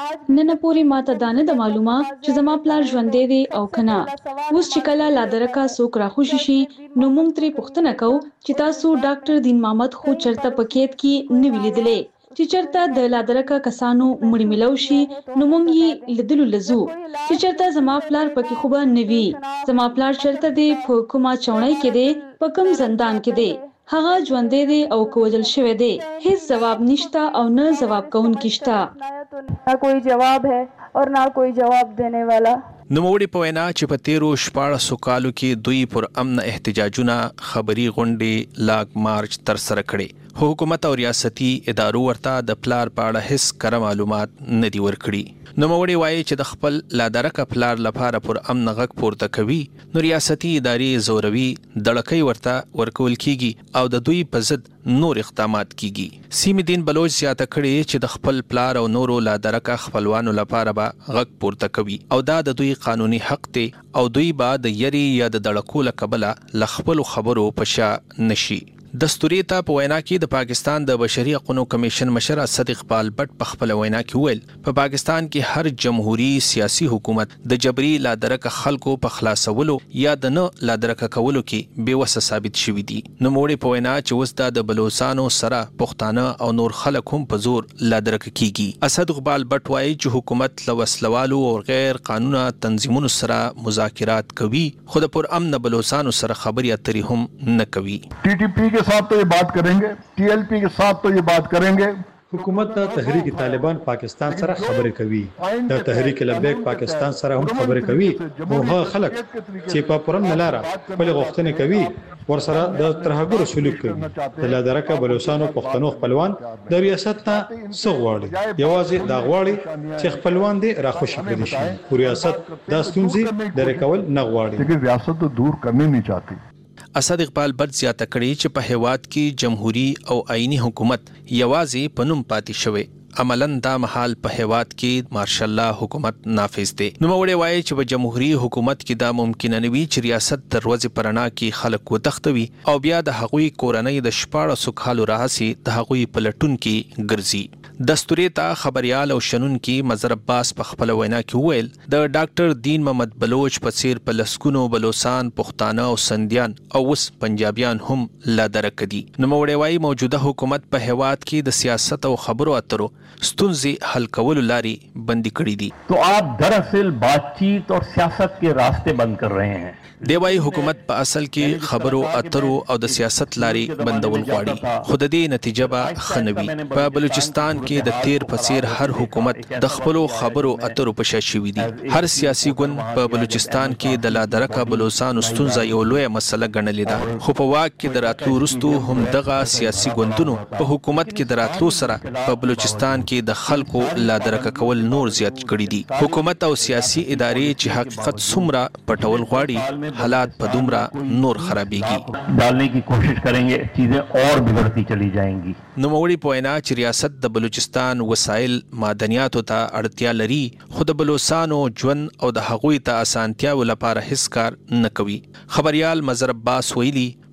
Speaker 23: نن پوری ماته دانه د معلومه چې زما پلار ژوندې دی او کنه. اوس چې کله لادرکه سوک را خوشي شي نو موږ ترې پوښتنه کوو چې تاسو ډاکټر دین محمد خو چرته پکېت کې نه ویلیدلې چې چرته د لادرکه کسانو مړی ملو شي نو موږ یې لیدلو لزو چې چرته زما پلار پکې خوبه نوي. زما پلار چرته دی په کومه چونای کې دی په کوم زندان کې دی. هغه ژوندې دی او کوجل شوی دی. هیڅ جواب نشتا او نه جواب کوونکی شتا.
Speaker 22: ना कोई जवाब है और ना कोई जवाब देने वाला.
Speaker 21: نوموړي په وینا چې په تیرو 14 کالو کې دوی پر امن احتجاجونه خبري غونډې لاګ مارچ تر سره کړي. حکومت او ریاستي ادارو ورته د پلار په اړه هیڅ کره معلومات نه دی ورکړي. نوموړي وایي چې د خپل لادرکه پلار لپاره پر امن غږ پورته کوي نو ریاستي ادارې زوروي دړکې ورته ورکول کیږي او د دوی په ضد نور اقدامات کیږي. سیمدین بلوچ زیاته کړي چې د خپل پلار او نورو لادرکه خپلوانو لپاره به غږ پورته کوي او دا د دوی قانوني حق دی او دوی به د یری یا د دړکو لکبله لخپل خبرو پشا نشي. دستوري ته په وینا کې د پاکستان د بشري حقوقو کمیشن مشر اسد اقبال بټ په خپل وینا کې ویل په پاکستان کې هر جمهوریت سیاسي حکومت د جبري لادرکه خلکو په خلاصولو یا د نه لادرکه کولو کې بیوسه ثابت شوی دي. نو موړي په وینا چې وستا د بلوچستانو سره پښتانه او نور خلک هم په زور لادرکه کیږي. اسد اقبال بټ وایي چې حکومت لوسلوالو او غیر قانوني تنظیمونو سره مذاکرات کوي خو د پر امن بلوچستانو سره خبري اترې هم نه کوي.
Speaker 24: टीटीपी के साथ तो ये बात करेंगे, टीएलपी के साथ तो ये बात करेंगे.
Speaker 11: حکومت د تحریک طالبان پاکستان سره خبرې کوي. د تحریک لبیک پاکستان سره هم خبرې کوي. او هغه خلک چې په پرم نلاره خپل غوښتنې کوي ورسره د ترهګر سلوک کوي. د لادرکه بلوچستانو پښتنو خپلوان د ریاست ته سغواړي یوازې دا غواړي چې خپلوان دي راخوشي کړي شي. او ریاست دا ستونزې درې کول نه غواړي.
Speaker 24: लेकिन रियासत तो दूर करनी नहीं चाहती.
Speaker 21: اسد اقبال بټ زیاته کړي چې په هیواد کې جمهوریت او آئینی حکومت یوازې پنوم پاتې شوی. عملاً دا محال په هیواد کې مارشل الله حکومت نافذ دی. نو موړي وایي چې په جمهوریت حکومت کې دا ممکن نه وي چې ریاست دروازه پرانا کې خلک وتښتوي او بیا د هغوی کورنۍ د 14 کالو راهسي د هغوی پلټون کې ګرځي. دستوري ته خبريال او شنن کې مظهر عباس په خپل وینا کې ویل د ډاکټر دین محمد بلوچ په څیر په لسکونو بلوچستان پښتانه او سندیان او وس پنجابیان هم لادرکه دي. نو موړي وایي موجوده حکومت په هیواد کې د سیاست او خبرو اترو ستونزې حل کولو لاري بندي کړې دي.
Speaker 24: तो आप दरअसल बातचीत और सियासत के रास्ते बंद कर रहे हैं.
Speaker 21: دی وايي حکومت په اصل کې خبرو اترو او د سیاست لاري بندول غواړي خو د دې نتیجه به خنوي. په بلوچستان کې د تیر پسیر هر حکومت د خپلو خبرو اترو په شاشوي دي. هر سیاسي ګوند په بلوچستان کې د لادرکه بلوچستان ستونزه یو لوی مسله ګڼلې ده خو په واک کې د راتلو وروسته هم دغه سیاسي ګوندونو په حکومت کې د راتلو سره په بلوچستان کې د خلکو لادرکه کول نور زیات کړي دي. حکومت او سیاسي ادارې چې حقیقت څومره پټول غواړي हालात په دومره نور خرابېږي.
Speaker 24: डालने की कोशिश करेंगे चीजें और बिगड़ती चली जाएंगी.
Speaker 21: نو موړي په وینا چې ریاست د بلوچستان وسایل معدنیاتو ته اړتیا لري خو د بلوچستانو ژوند او د هغوی ته اسانتیاو لپاره هیڅ کار نه کوي. خبريال مظهر عباس ویلي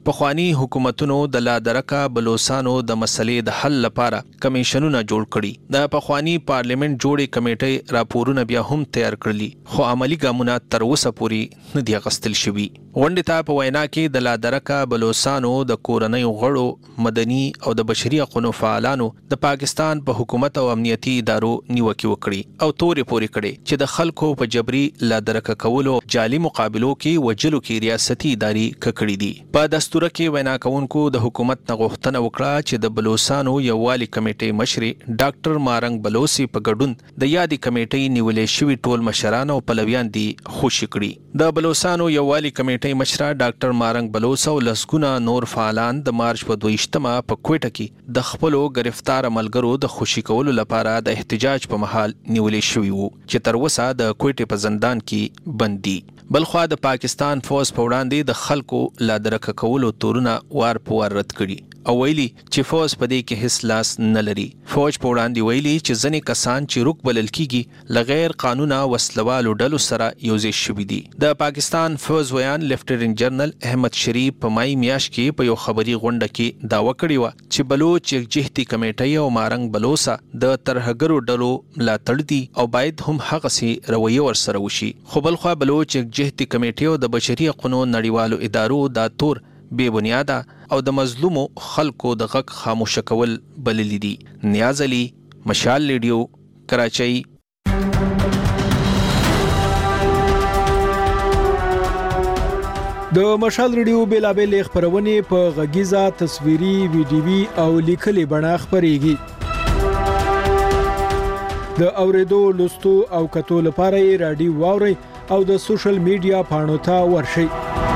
Speaker 21: پخوانی حکومتونو د لادرکه بلوچستانو د مسلې د حل لپاره کمیشنونه جوړ کړي. د پخوانی پارلیمنت جوړې کمیټې راپورونه بیا هم تیار کړلي خو عملی ګامونه تر اوسه پورې نه دي اخیستل شوي. غونډې ته په وینا کې د لادرکه بلوچستانو د کورنۍ غړو، مدني او د بشري حقوقو فعالانو د پاکستان په حکومت او امنیتي ادارو نیوکه وکړي او تورې پورې کړي چې د خلکو په جبري لادرکه کولو جعلي مقابلو کې وجلو کې ریاستي ادارې ککړې دي. په دستور کې وینا کوونکو د حکومت نه غوښتنه وکړه چې د بلوچستانو یووالي کمیټې مشر ډاکټر مارنګ بلوچي په ګډون د یادې کمیټې نیولې شوي ټول مشران او پلویان دي خوشي کړي. د بلوچستانو یووالي کمیټې مشر ډاکټر مارنګ بلوچ او لسګونه نور فعالان د مارچ په 22مه په کوټه کې د خپلو گرفتار ملګرو د خوشي کولو لپاره د احتجاج په مهال نیولې شوي وو چې تر اوسه د کوټې په زندان کې بند دي. بلخوا د پاکستان فوج په وړاندې د خلکو لادرکه کولو تورونه وار په وار رد کړي او ویلي چې فوج په دې کې هیڅ لاس نه لري. فوج په وړاندې ویلي چې ځینې کسان چې روک بلل کیږي لغیر قانونه وسلوالو ډلو سره یوځای شوي دي. د پاکستان فوج ویان لیفټننټ جنرال احمد شریف په مای میاشت کې په یو خبري غونډه کې داوا کړې و چې بلوچ جهتي کمیټې او مارنګ بلوچا د ترهګرو ډلو ملاتړ دي او باید هم هغه سي رویه ورسره وشي. خو بلخوا بلوچ جهتي کمیټې او د بشري حقوقو نړیوالو ادارو دا تور بے بنیاده او د مظلومو خلکو د غږ خاموش کول بللی دي. نیاز علي، مشال ریډیو، کراچۍ.
Speaker 7: د مشال ریډیو بیلابل خبرونه په غږیزه، تصویري، ویډیوي او لیکلي بڼه خبريږي. د اوریدو، لوستو او کتو لپاره رادیو واوري او د سوشل میډیا پاڼو ته ورشي.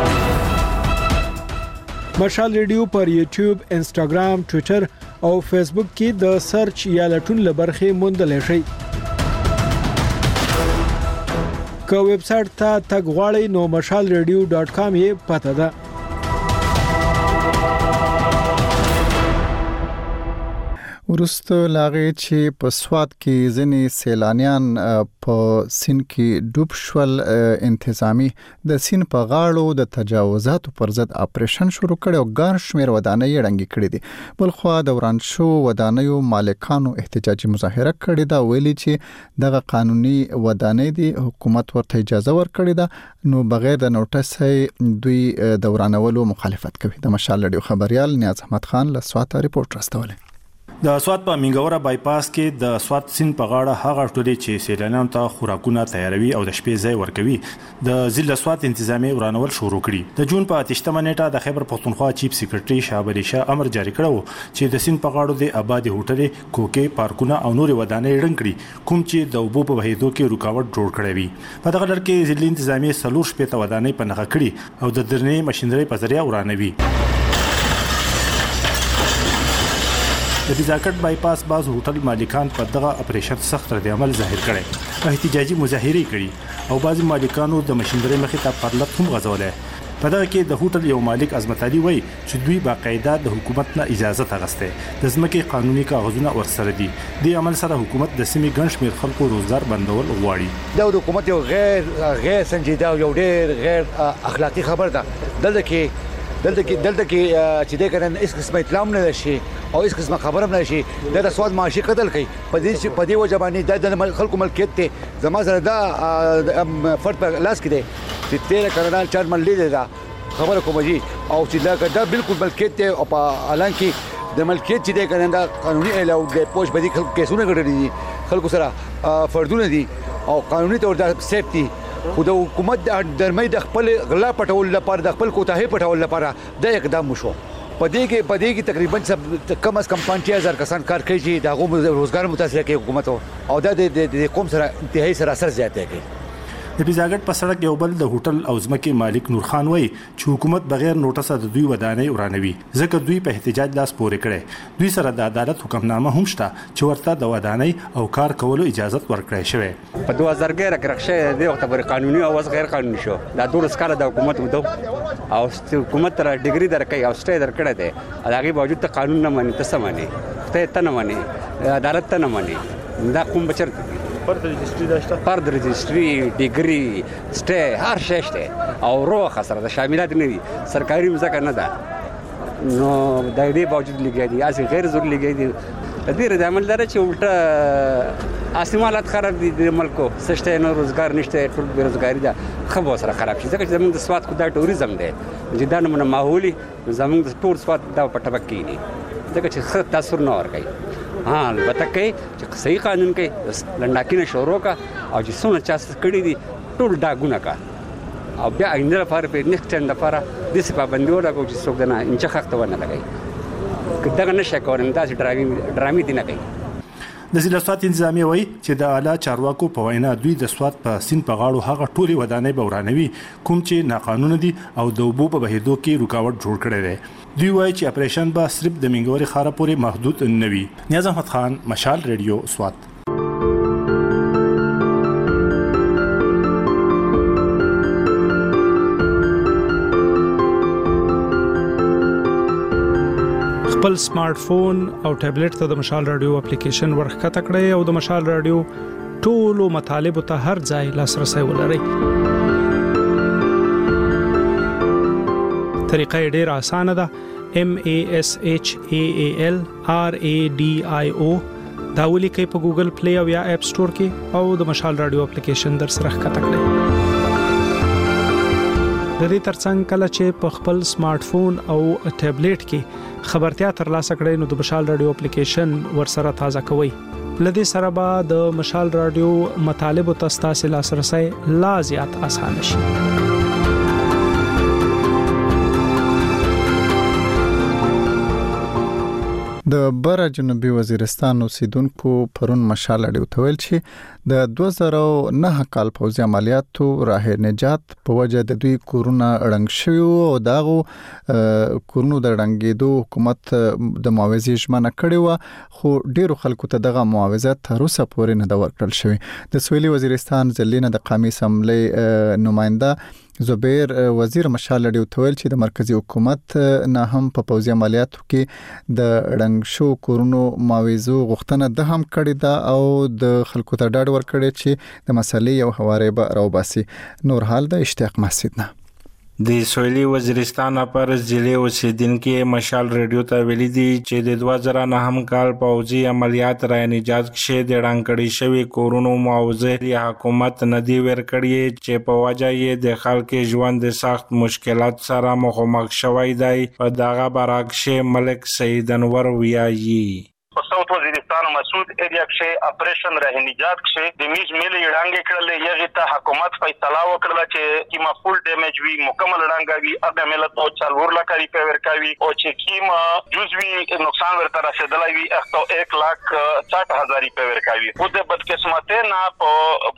Speaker 7: مشال ریډیو پر یوټیوب، انسټاګرام، ټوئیټر او فیسبوک کې د سرچ یا لټون لبرخه موندل شي. که ویب سټ ته تګ غواړئ نو mashalradio.com یې پته ده.
Speaker 1: ورسته لاغې چې په سواد کې ځینې سیلانیان په سین کې ډوب شول، انتظامی د سین په غاړو د تجاوزاتو پر ضد اپریشن شروع کړي او ګڼ شمېر ودانۍ ړنګې کړي دي. بلخوا د وران شو ودانیو مالکانو احتجاجي مظاهره کړې ده، ویلي چې دغه قانوني ودانۍ دي حکومت ورته اجازه ورکړې ده نو بغیر د نوټس دوی د ورانولو مخالفت کوي. د مشال ریډیو خبريال نیاز احمد خان له سواد ریپورت راستوله.
Speaker 4: د سواد په منګوره بایپاس کې د سواد سین په غاړه هغه ټولې چې سیلانیانو ته خوراکونه تیاروي او د شپې ځای ورکوي د ضلع سواد انتظامی ورانول شروع کړي. د جون په 8مه نیټه د خیبر پختونخوا چیف سیکریټري شاه علی شاه امر جاری کړو چې د سین په غاړو د آبادی هوټلې، کوکې، پارکونه او نور ودانۍ ړنګ کړي کوم چې د اوبو په بهیدو کې رکاوټ جوړ کړی وي. په دغه ډول کې ضلع انتظامی 4 شپې ودانۍ په نخښه کړي او د درنې ماشينري په ذریعہ ورانوي. د بیزاکټ بایپاس باز هوټل مالکان په دغه اپریشن سخت رد عمل ظاهر کړي، احتجاجي مظاهره کړي او بعضی مالکانو د ماشينري مخې ته پرلط هم غځولې. په دغه کې د هوټل یو مالک عظمت علي وایي چې دوی باقاعده د حکومت نه اجازه تغسته د ځمکې قانوني کاغذونه ورسره دي. د عمل سره حکومت د سیمې ګڼ شمېر خلکو روزګار بندول غواړي.
Speaker 5: دا د حکومت یو غیر سنجیده او یو ډېر غیر اخلاقی خبر ده. دلته کې چې د کنن اس قسمه اطلاع نه شي او اس قسمه خبره نه شي د سواد معاشي قتل کوي. په دې وجبانی د خلکو ملکیت ته زما سره دا فرد په لاس کې دی چې 13 کلنال چارمن لیدل دا خبره کوم جی او چې دا بالکل ملکیت ته او په اعلان کې د ملکیت چې د کنن دا قانوني اعلان د پوش بدی کیسونه غړي دي خلکو سره فردونه دي او قانوني تور د سیفټي خو د حکومت د درمۍ د خپل غلا پټول لپاره د خپل کوتاهي پټول لپاره د اقدام وشو. په دې کې تقریبا کم از کم 5000 کسان کار کوي چې د هغو روزګار متاثر کوي حکومت او د قوم سره انتهایی سراسر زیاته کوي.
Speaker 4: د بیزاګټ په سړک یو بل د هوټل او ځمکې مالک نور خان وایي چې حکومت بغیر نوټسه د دوی ودانۍ ورانوي ځکه دوی په احتجاج لاس پورې کړي. دوی سره د عدالت حکمنامه هم شته چې ورته د ودانۍ او کار کولو اجازه ورکړی شوی.
Speaker 6: په 2011 کې رخصه دی وخت پر قانوني او غیر قانوني شو. دا ډول سکاله د حکومت ودو او حکومت تر ډیګري درکې او سټې درکړه دی. هغه باوجود ته قانون نه مانی ته سمانی ته نه مانی عدالت ته نه مانی. دا کوم بچر فرد رجستری ډیګري سټې هر شې شته او روخه سره د شاملات نه دي. سرکاري مزه نه ده نو د دې باوجود لګیا دي اسی غیر ضروري لګیا دي د دې عمل دار چې الټا اسمالات خراب دي د ملکو سشته نو روزګار نشته ټول بیروزګاری ده خو سره خراب شي ځکه چې زموږ د سواد کو دا ټوریزم دی چې دا نمونه ماحولي زموږ د ټول سواد دا په ټبک کې نه ځکه چې خط تاثیر نه ور کوي البته کوي چې صحیح قانون کوي لنډاکینه شروع کا او چې څونه چا کړی دي ټول دا ګونه کا او بیا آینده لپاره په نیکسټ ټایم لپاره د څه پابندي ولګو چې څوک نه انچ حق ته ونه لګي کله نه شي کولای دا چې ډرامي دي نه کوي
Speaker 4: د ضلع سواد انتظامیه وایي چې د اعلی چارواکو په وینا دوی د سواد په سیند په غاړو هغه ټولې ودانۍ به ورانوي کوم چې ناقانونه دي او د اوبو په بهیدو کې رکاوټ جوړ کړی دی دوی وایي چې اپریشن به صرف د منګوري خاره پورې محدود نه وي نیاز احمد خان مشال ریډیو سواد
Speaker 7: خپل سمارټ فون او ټابلیټ ته د مشال رادیو اپلیکیشن ورخکته کړئ او د مشال رادیو ټولو مطالب ته هر ځای لاسرسي ولرئ. طریقه ډیره اسانه ده. MASHAAL RADIO دا ولیکئ په ګوګل پلی او یا اپ سٹور کې او د مشال رادیو اپلیکیشن در سره ښکته کړئ. د دې ترڅنګ کله چې په خپل سمارټ فون او ټابلیټ کې خبرتیا ترلاسه کړئ نو د مشال رادیو اپلیکیشن ورسره تازه کوئ. لدې سره به د مشال رادیو مطالب او تاسو لاسرسي لا زیات اسانه شي.
Speaker 1: د بره جنوبي وزیرستان اوسیدونکو پرون مشال اډیو ته ویل چې د 2009 کال پوځي عملیاتو راه نجات په وجه د دوی کورونه رنګ شوی او داغو کورونو د رنګېدو حکومت د معاوضې ژمنه کړې و خو ډیرو خلکو ته دغه معاوضه تر اوسه پورې نه د ورکړل شوی. د سویلي وزیرستان ځلینه د قومي اسمبلی نماینده زبیر وزیر مشال اډیو ته ویل چې د مرکزی حکومت نه هم په پوځي عملیاتو کې د رنګ شو کورونو معاوضو غوښتنه د هم کړې ده او د خلکو ته ډاډ ورکړي چې د مسلې یو حواله به راوباسي. نور حال د اشتیاق مسجد نه
Speaker 2: د سویلي وزیرستان پر ضلع اوسیدونکو مشال ریډیو ته ویلي دي چې د 2009 کال پوځي عملیات را نجات کې د رنګړی شوی کورونو معاوضه حکومت ندی ورکړي چې په وجه یې د خلکو ژوند د سخت مشکلات سره مخامخ شوی دی. په دغه برعکس ملک سید انور ویایي
Speaker 9: صوت وزیرستان مسعود ایریا کې اپریشن راه نجات کې د میز ملي وړاندې کړل یغه ته حکومت فیصله وکړه چې کیما فول ډیمیج وی مکمل وړاندې هغه ملت او 4 لک روپے ورکوي او چې کیما جزوی نقصان ورته رسیدلی وي 1,60,000 روپے ورکوي. خو د بدقسمته نه په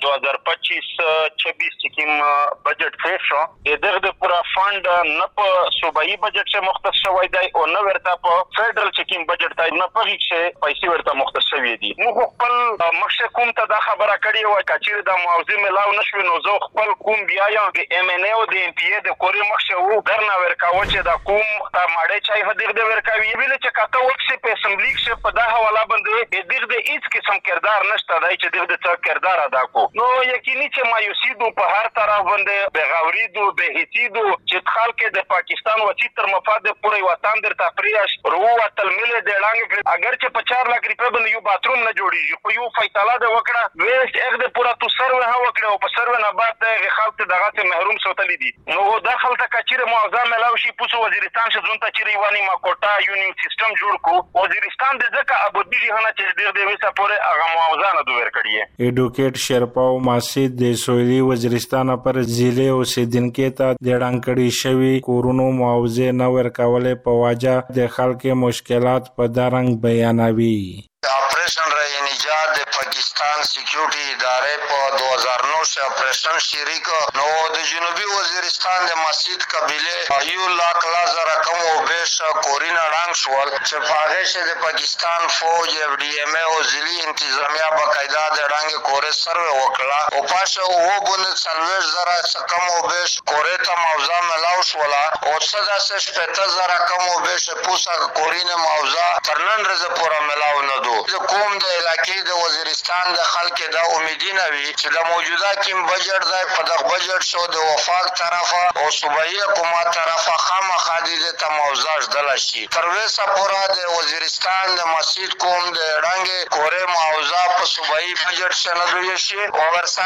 Speaker 9: 2025-26 کیم بجټ فیس شو دغه پورا فند نه په صوبایي بجټ څخه مختص شوی دی او نه ورته په فدرل چکیم بجټ ته نه پېښه پیسې ورته مختص شوی دي. موږ خپل مخشه کوم ته دا خبره کړې و چې د معاوضه ملاو نشو نو زه خپل کوم بیا یم د MNA او د MPA د کوري مخشه وو درنه ورکاو چې دا کوم تا ماړې چای هدیغ د ورکاوي ویل چې کاته وکسي په اسمبلی کې په دا حواله باندې دغه د هیڅ قسم کردار نشته دی چې دغه څه کردار ادا کو. نو یقیني چې مایوسی دو په هر طرف باندې بغاوري دو بهیتی دو چې خلک د پاکستان وتی تر مفاد پورې وطن در تفریش رو وتل مل د لانګ اگر چې 4 لک روپے باندې یو باتروم نه جوړیږي خو یو فیصله د وکړه ویسټ اګ د پورا تو سرو ها وکړه او په سرو نه بعد د خلک دغه ته محروم سوتلی دي. نو داخل ته کچره معاوضه ملاو شي پوسو وزیرستان شه ځون ته چیرې وانی ما کوټا یونین سیستم جوړ کو وزیرستان د ځکه ابودی جهانه چې د وسه پورې هغه معاوضه نه دوی ورکړي.
Speaker 2: ایډوکیټ شرپاو ماسید د سویلي وزیرستان پر ضلع اوسیدونکو ته د رنګړی شوی کورونو معاوضه نه ورکولې په واجه د خلکو مشکلات په درنګ بیانوي.
Speaker 10: ऑपरेशन रही निजात दे पाकिस्तान सिक्योरिटी इदारे पर 2009 से ऑपरेशन शरीक नो द जनूबी वजीरिस्तान दे मस्जिद कबीले यू लाख लाजर कम ओ बेश कोरिना रंग शवल चपागे से दे पाकिस्तान फौज एफडीएमए ओ जिली इंतजामिया बकायदा दे रंग कोरे सर्वे वकला ओ पाशे ओ बुन सलवेज जरा कम ओ बेश कोरे ता मौजा मलाउश वाला ओ सदा से 75,000 कम ओ बेश पूसा कोरिना मौजा तरनन रज पूरा मलाउ न दो कोम د علاقې د وزیرستان وزیرستان د خلک د امیدونه وي چې د موجوده کیم بجټ دی په دغه بجټ شو د وفاق طرفه او صوبایي حکومت طرفه خامخا د تموزاج دل شي تر وسه پورا د وزیرستان د مسجد کوم د ډنګ کورې معاوضه په صوبایي بجټ سندوي شي او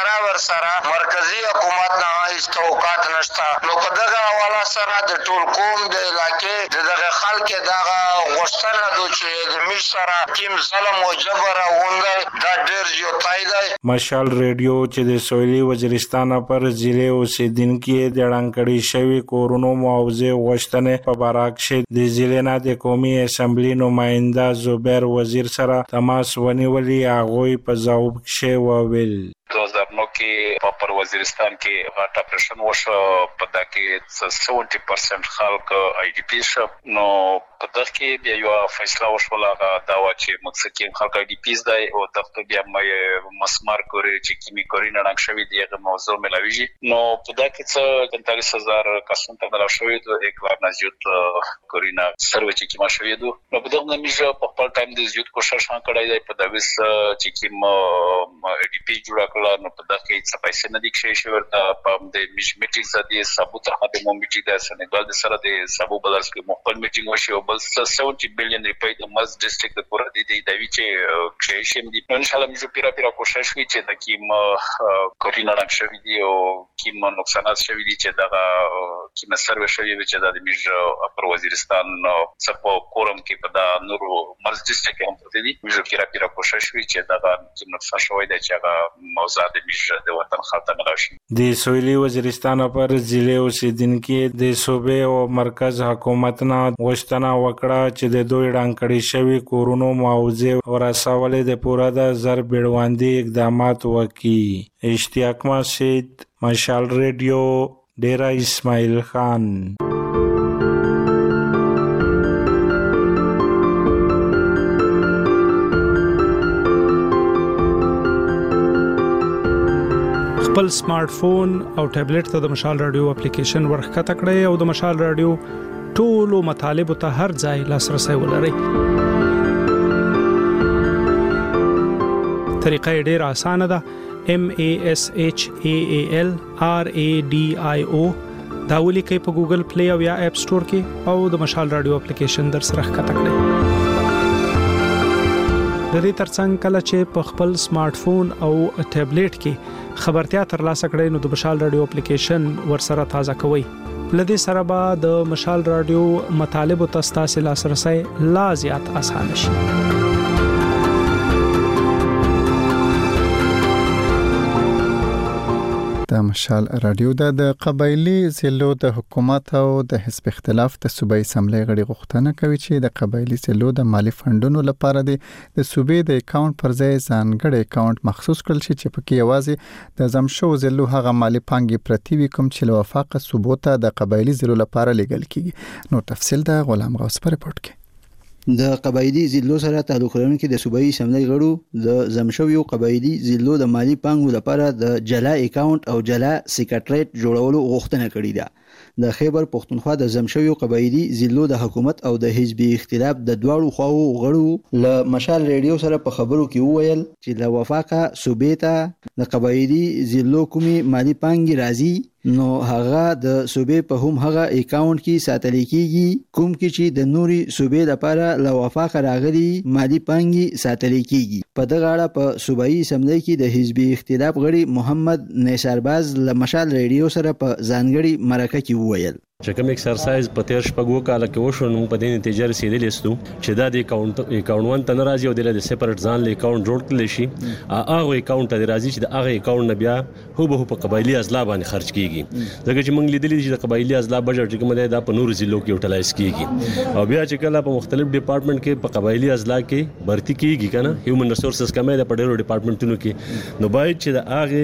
Speaker 10: ورسره مرکزی حکومت نه هیڅ توقعات نشته نو په دغه حواله سره د ټول قوم د علاقې دغه خلک دغه غوښتنه دوی چې د مش سره کیم ظلم او جبر اوند دا ډیر جوړای دی.
Speaker 2: مشال ریډیو چې د سویلي وزیرستان پر ضلع اوسیدونکو د ډنګړي شوی کورونو معاوضه غوښتنه په باراک شه د ضلع نه د قومي اسمبلی نماینده زبیر وزیر سره تماس ونیولي هغه په ځواب کې وویل
Speaker 12: 2009 کې په وزیرستان کې غاټ اپریشن وشو په دغه 70% خلک آی ډی پی شو نو په دغه کې بیا یو فیصله وشوله دا و چې مکسکین خلک آی ډی پیز دی او دغه بیا مې مسمار کوي چې کیمی کوي نه نقش شوی دیغه موضوع ملاویږي نو په دغه کې 45000 کسان ته ملاو شوی د اقرار نزیوت کورینا سروي چې کیما شوی دو نو په دغه نمیجه په خپل ټایم د زیوت کوشش کړای دی په دغه چې کیم آی ډی پی جوړ کړل نو په دغه کې څه پیسې نه دي کې شي ورته په د میټینګ زدي ثبوت هغه د میټینګ د سنګال د سره د سبو بلرس کې مخبل میټینګ وشي او بل 70 بلین روپۍ د مز ډیسټریکټ د پوره د دوی چې کریشن دي ان شاء الله موږ پیرا کوشش وکړو چې د کیم کورینا راښوي دي او کیم نقصانات شوي دي چې دغه کیم سروي شوی وي چې د میژ پر وزیرستان څخه کورم کې په د نورو مز ډیسټریکټ هم پته دي موږ پیرا کوشش وکړو چې دغه کیم نقصان شوی دی چې هغه موضوع د میژ د وطن خاطر راشي.
Speaker 2: د سویلي وزیرستان پر ضلع اوسیدونکو د صوبې او مرکز حکومت نه غوښتنه وکړه چې د دوی ډنګړي شوی کورونو معاوضه ورسولې د پوره د زر بیړوندي اقدامات وکړي. اشتیاق مسجد مشال ریډیو ډیرا اسماعیل خان.
Speaker 7: خپل سمارټ فون او ټابلیټ ته د مشال رادیو اپلیکیشن ورخکته کړئ او د مشال رادیو ټولو مطالبه ته هر ځای لاسرسي ولرئ. طریقه ډیره اسانه ده. MASHAAL RADIO دا ولیکئ په ګوګل پلی او یا اپ سٹور کې او د مشال رادیو اپلیکیشن در سره ښکته کړئ. د دې ترڅنګ کله چې په خپل سمارټ فون او ټابلیټ کې خبرتیا ترلاسه کړئ نو د مشال رادیو اپلیکیشن ورسره تازه کوئ. لدې سره به د مشال رادیو مطالب او تاسو لاسرسي لا زیات اسانه شي.
Speaker 1: د مشال رادیو د قبایلی ضلعو د حکومت او د حزب اختلاف د صوبایي اسمبلی غړي غوښتنه کوي چې د قبایلی ضلعو د مالی فندونو لپاره د صوبې د اکاونټ پر ځای ځانګړی اکاونټ مخصوص کړل شي چې پکې یوازې د زمشو ضلعو هغه مالی پانګې پرتی وي کوم چې لوافق صوبو ته د قبایلی ضلعو لپاره لګل کیږي. نو تفصیل د غلام غوث پر رپورت کې.
Speaker 14: د قبایلی ضلعو سره تعلق لرونکي د صوبایي اسمبلی غړو د زمشویو قبایلی ضلعو د مالی پانګو لپاره د جلا اکاونټ او جلا سیکریټریټ جوړولو غوښتنه کړې ده. د خیبر پختونخوا د زمشویو قبایلی ضلعو د حکومت او د حزب اختلاف د دواړو خواو غړو له مشال ریډیو سره په خبرو کې وویل چې د وفاقه صوبې ته د قبایلی ضلعو کومي مالی پانګي راځي نو هغه د صوبې په هم هغه اکاونټ کې ساتل کیږي کوم کې چې د نوري صوبې لپاره له وفاق راغلي مالی پانګي ساتل کیږي. په دغه اړه په صوبایي اسمبلی کې د حزب اختلاف غړي محمد نثارباز له مشال ریډیو سره په ځانګړي مرکه کې وویل
Speaker 15: چې کوم ایکسرسایز په تیر شپږو کال کې وشو نو په دې نتیجه رسیدلی ستو چې دا د اکاونټ ون ته ناراضي او د سپریټ ځان له اکاونټ جوړ کړل شي هغه اکاونټ ته راځي چې هغه اکاونټ نه بیا هو په قبایلی اضلاع باندې خرج کیږي ځکه چې موږ لیدلی چې د قبایلی اضلاع بجټ کوم دی دا په نور ضلعو کې یوټیلایز کیږي او بیا چې کله په مختلف ډپارټمنټ کې په قبایلی اضلاع کې بھرتی کیږي کنه هیومن ریسورسز کمه ده په ډیرو ډپارټمنټونو کې نو باید چې د هغه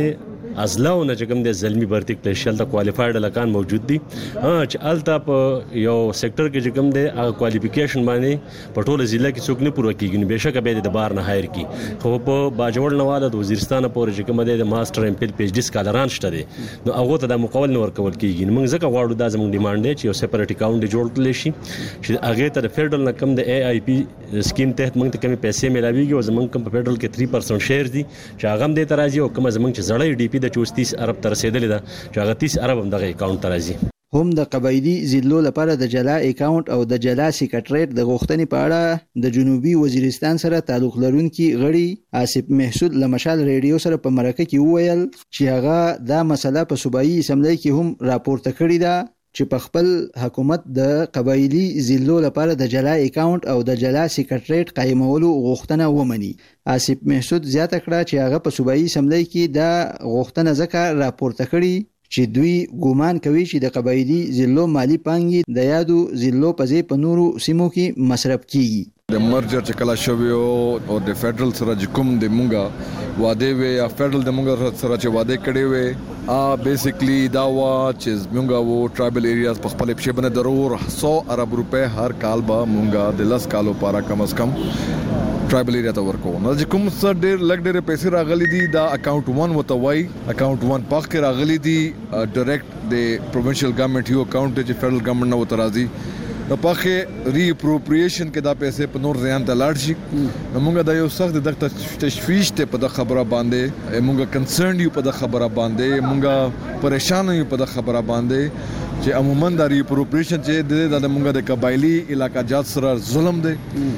Speaker 15: ازلاونه چې کوم د زلمی برتی کلیشل د کوالیفاید لکان موجود دي چې التا په یو سېکټر کې چې کوم د کوالیفیکیشن باندې په ټوله ضلع کې څوک نه پوره کیږي بهشکه به د بار نه هایر کی خو په باجوړ نواله د وزیرستان پورې چې کوم د ماستر ایم پی ایچ ډی سکالران شته دي نو هغه ته د مقابل نور کول کیږي موږ ځکه غواړو دا زموږ ډیماند دی چې یو سپریټ اکاونټ جوړ کړل شي چې هغه ته د فدرال نه کم د ای آی پی سکیم تحت موږ ته کمی پیسې ملاويږي او زموږ کم په فدرال کې 3% شیر دي چې هغه هم د ترازی او کوم زموږ چې زړې ډی پی د 30 ارب تر رسیدلې ده چې هغه 30 ارب هم دغه اکاونټ ترازی
Speaker 14: هم د قبایلی ضلعو لپاره د جلا اکاونټ او د جلا سیکریټریټ د غوښتنې په اړه د جنوبي وزیرستان سره تعلق لرونکي غړي آصف محسود لمشال ریډیو سره په مرکه کې وویل چې هغه دا مسله په صوبایي اسمبلی کې هم راپورته کړې ده چې په خپل حکومت د قبایلی ضلعو لپاره د جلا اکاونټ او د جلا سیکریټریټ قائمولو غوښتنه ومني. آصف محسود زیاته کړه چې هغه په صوبایي اسمبلی کې دا غوښتنه ځکه راپورته کړي چې دوی ګومان کوي چې د قبایلی ضلعو مالی پانګې د یادو ضلعو په ځای په نورو سیمو کې مصرف کیږي.
Speaker 13: د مرجر چې کله شوی او د فدرال سره چې کوم د مونږه واده وي یا فدرال د مونږ سره چې واده کړي وي بیسیکلی دا وا چې مونږه وو ټرایبل ایریاز په خپل په باندې ضرور 100 ارب روپے هر کال به مونږه د 10 کالو لپاره کم از کم ټرایبل ایریا ته ورکو نو چې کوم څه ډېر لګ ډېر پیسې راغلي دي دا اکاونټ 1 وتوي اکاونټ 1 پخ کې راغلي دي ډایرکټ د پروینشل ګورنمنت یو اکاونټ چې فدرال ګورنمنت نو ترازی نو پخې ری اپروپریشن کې دا پیسې په نور ځان ته لاړ شي نو موږ دا یو سخت د تشویش ته په د خبره باندې موږ کنسرن یو په د خبره باندې موږ پریشان یو په د خبره باندې چې عموما د ری اپروپریشن چې د موږ د قبایلی علاقہ جات سره ظلم دی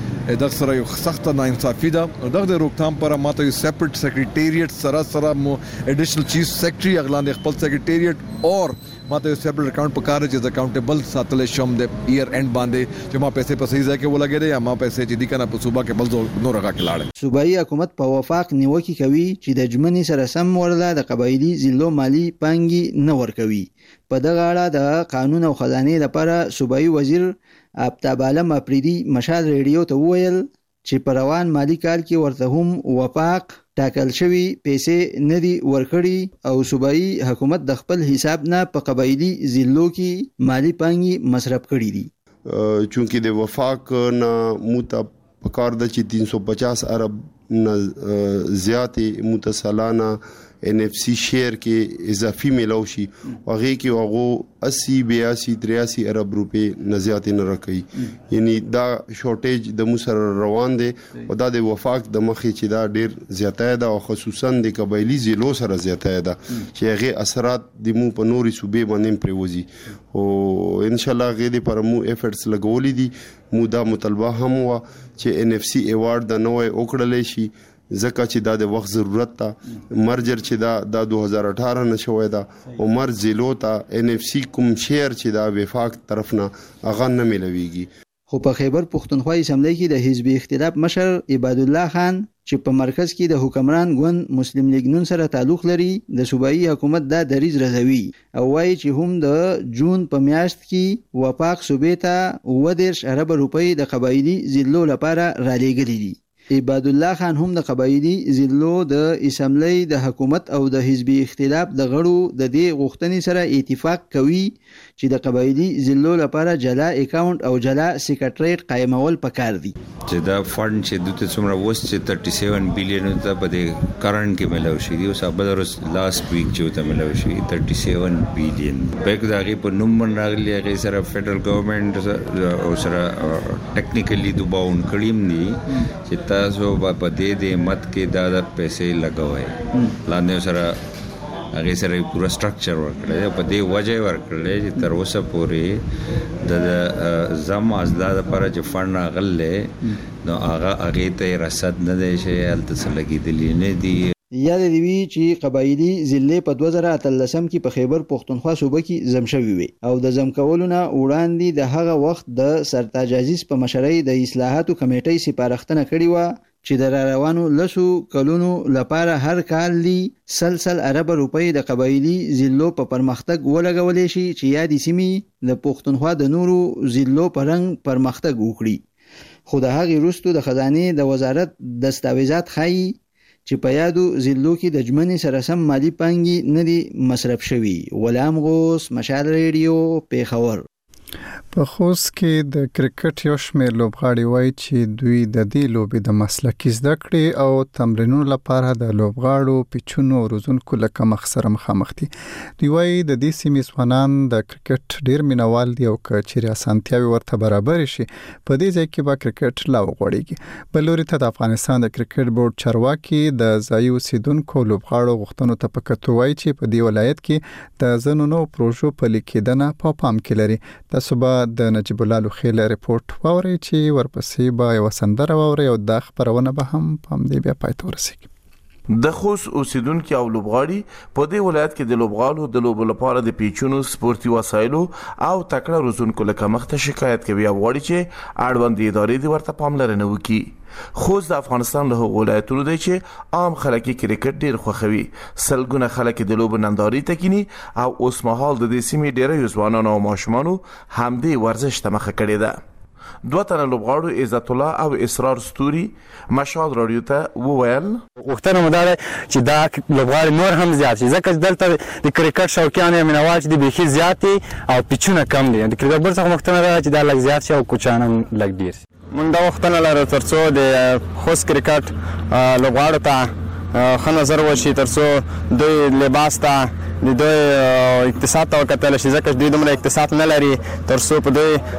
Speaker 13: د سره یو سخت ناانصافي ده د روکثام پر ماته یو سپریټ سیکریټریټ سره مو اډیشنل چیف سیکریټری اغلان خپل سیکریټریټ اور ماته یو سپریټ اکاونټ په کار چې اکاونټیبل ساتل شم د ایر اند باندې چې ما پیسې په صحیح ځای کې ولګېدې یا ما پیسې چې دي کنه په صوبا کې بل نور راکې لاړې.
Speaker 14: صوبایي حکومت په وفاق نیوکه کوي چې د جمنې سره سم ورله د قبایلی ضلعو مالی پانګي نه ورکوي. په دغه اړه د قانون او خزانه لپاره صوبایي وزیر آفتاب عالم افریدي مشال ریډیو ته وویل چې په روان مالی کال کې ورته هم وفاق ټاکل شوی پیسې نه دي ورکړي او صوبایي حکومت د خپل حساب نه په قبایلی ضلعو کې مالی پانګي مصرف کړي دي.
Speaker 16: چونکه د وفاق نه موته پکار د چې 350 ارب نه زیاتې متصلانه ان اف سی شیر کې اضافي ملاو شي هغه کې هغه 80 82 83 ارب روپے نه زیات نه راکړي یعنی دا شورټیج د موسر روان دي او دا د وفاق د مخې چې دا ډیر زیاته ده او خصوصا د قبایلی ضلعو سره زیاته ده چې هغه اثرات د مو په نوري صوبې باندې پریوزي او ان شاء الله غېدي پر مو افورټس لګولې دي مو دا مطالبه هم وا چې ان اف سی ایوارډ د نوې اوکړلې شي زکه چې دا د وخت ضرورت ته مرجر چې دا 2018 نه شوی دا او مر ضلعو ته ان اف سی کوم شیر چې دا وفاق طرف نه اغه نه ملويږي.
Speaker 14: خو په خیبر پښتونخوا اسمبلی کې د حزب اختلاف مشر عباد الله خان چې په مرکز کې د حکمران ګوند مسلم لیگ نون سره تعلق لري د صوبایي حکومت دا دریز رضوي او وايي چې هم د جون په میاشت کې وفاق صوبې ته 10 ارب روپۍ د قبایلی ضلعو لپاره را لېږلي دي. عباد الله خان هم د قبایلی ضلعو د اسمبلی د حکومت او د حزبي اختلاف د غړو د دې غوښتنې سره اتفاق کوي چې د قبایلی ضلعو لپاره جلا اکاونټ او جلا سیکریټریټ قائمول پکار دي.
Speaker 17: چې دا فند چې د څومره وست چې 37 بلین ته په دې کرنٹ کې ملو شي او صبر لاست ویک چې ته ملو شي 37 بلین بیک داغي په نومبر راغلی هغه سره فدرال ګورنمنت او سره ټیکنیکلی دوباون کړیم دي چې تاسو په دې مت کې دا پیسې لګوي لاندې سره هغه سره پورا سټرکچر ورکړل په دې وجه ورکړل چې تر اوسه پورې د زم ازداد لپاره چې فند راغله نو هغه ته رصد نه دی چې الته لګیدلی نه دی.
Speaker 14: یاد دی وی چې قبایلی ضلع په 2013 کې په خیبر پښتونخوا صوبه کې زم شوی وي او د زم کولونه وړاندې د هغه وخت د سرتاج عزیز په مشرۍ د اصلاحاتو کمیټې سپارښتنه کړې و چې د روانو لسو کلونو لپاره هر کال لی سلسل ارب روپۍ د قبایلی ضلعو په پرمختګ ولګولې شي چې یادي سیمې د پښتونخوا د نورو ضلعو په رنګ پرمختګ وکړي. خو د هغې وروسته د خزانه د وزارت دستاویزات ښایي چې په یادو ضلعو کې د جمنې سره سم مالی پانګې نه دي مصرف شوي. غلام غوث، مشال ریډیو، پیښور.
Speaker 1: په خوست کې د کرکټ یو شمېر لوبغاړي وایي چې دوی د دې لوبې د مسلکي زده کړې او تمرینونو لپاره د لوبغاړو پیچونو او روزونکو له کمښت سره مخامخ دي. دوی وایي د دې سیمې ځوانان د کرکټ ډېر مینوال دي او که چیرې اسانتیاوې ورته برابر شي په دې ځای کې به کرکټ لا وغوړېږي. بل لوري ته د افغانستان د کرکټ بورډ چارواکي د ځایي اوسیدونکو لوبغاړو غوښتنو ته په کتو وایي چې په دې ولایت کې د ځینو نوو پروژو پلي کېدنه په پام کې لري. تاسو به د نجیب الله لوخیل ریپورت واورئ چې ورپسې به یو سندره واورئ او دا خبرونه به هم په همدې بیا پای ته ورسیږي.
Speaker 3: د خوست اوسیدونکو او لوبغاړي په دې ولایت کې د لوبغاړو د لوبو لپاره د پیچونو، سپورتي وسایلو او تکړه روزونکو له کمښت شکایت کوي او غواړي چې اړوند ادارې د ورته پاملرنه وکړي. خوست د افغانستان له ولایتونو دی چې عام خلک کرکټ ډیر خوښوي. سلګونه خلک د لوبو نندارې ته کینی او اوس مهال د دې سیمې ډیری ځوانانو او ماشومانو همدې ورزش ته مخه کړې ده. دوه تنه لوبغاړو عزت الله او اسرار ستوري مشال رادیو ته وویل
Speaker 18: وختونه مدار چې دا لوبغاړي نور هم زیات شي ځکه دلته د کرکټ شوقیان یا مینوال چې د بيخي زیات او پیچونه کم دي. د کرکټ بل څخه وختونه دا چې دا لږ زیات شي او کوچانه لږ ډیر شي. موږ دا وختونه لرو ترڅو د خوست کرکټ لوبغاړو ته ښه نظر وشي، ترڅو دوی لباس ته د دوی اقتصاد ته وکتل شي ځکه دوی دومره اقتصاد نه لري ترڅو په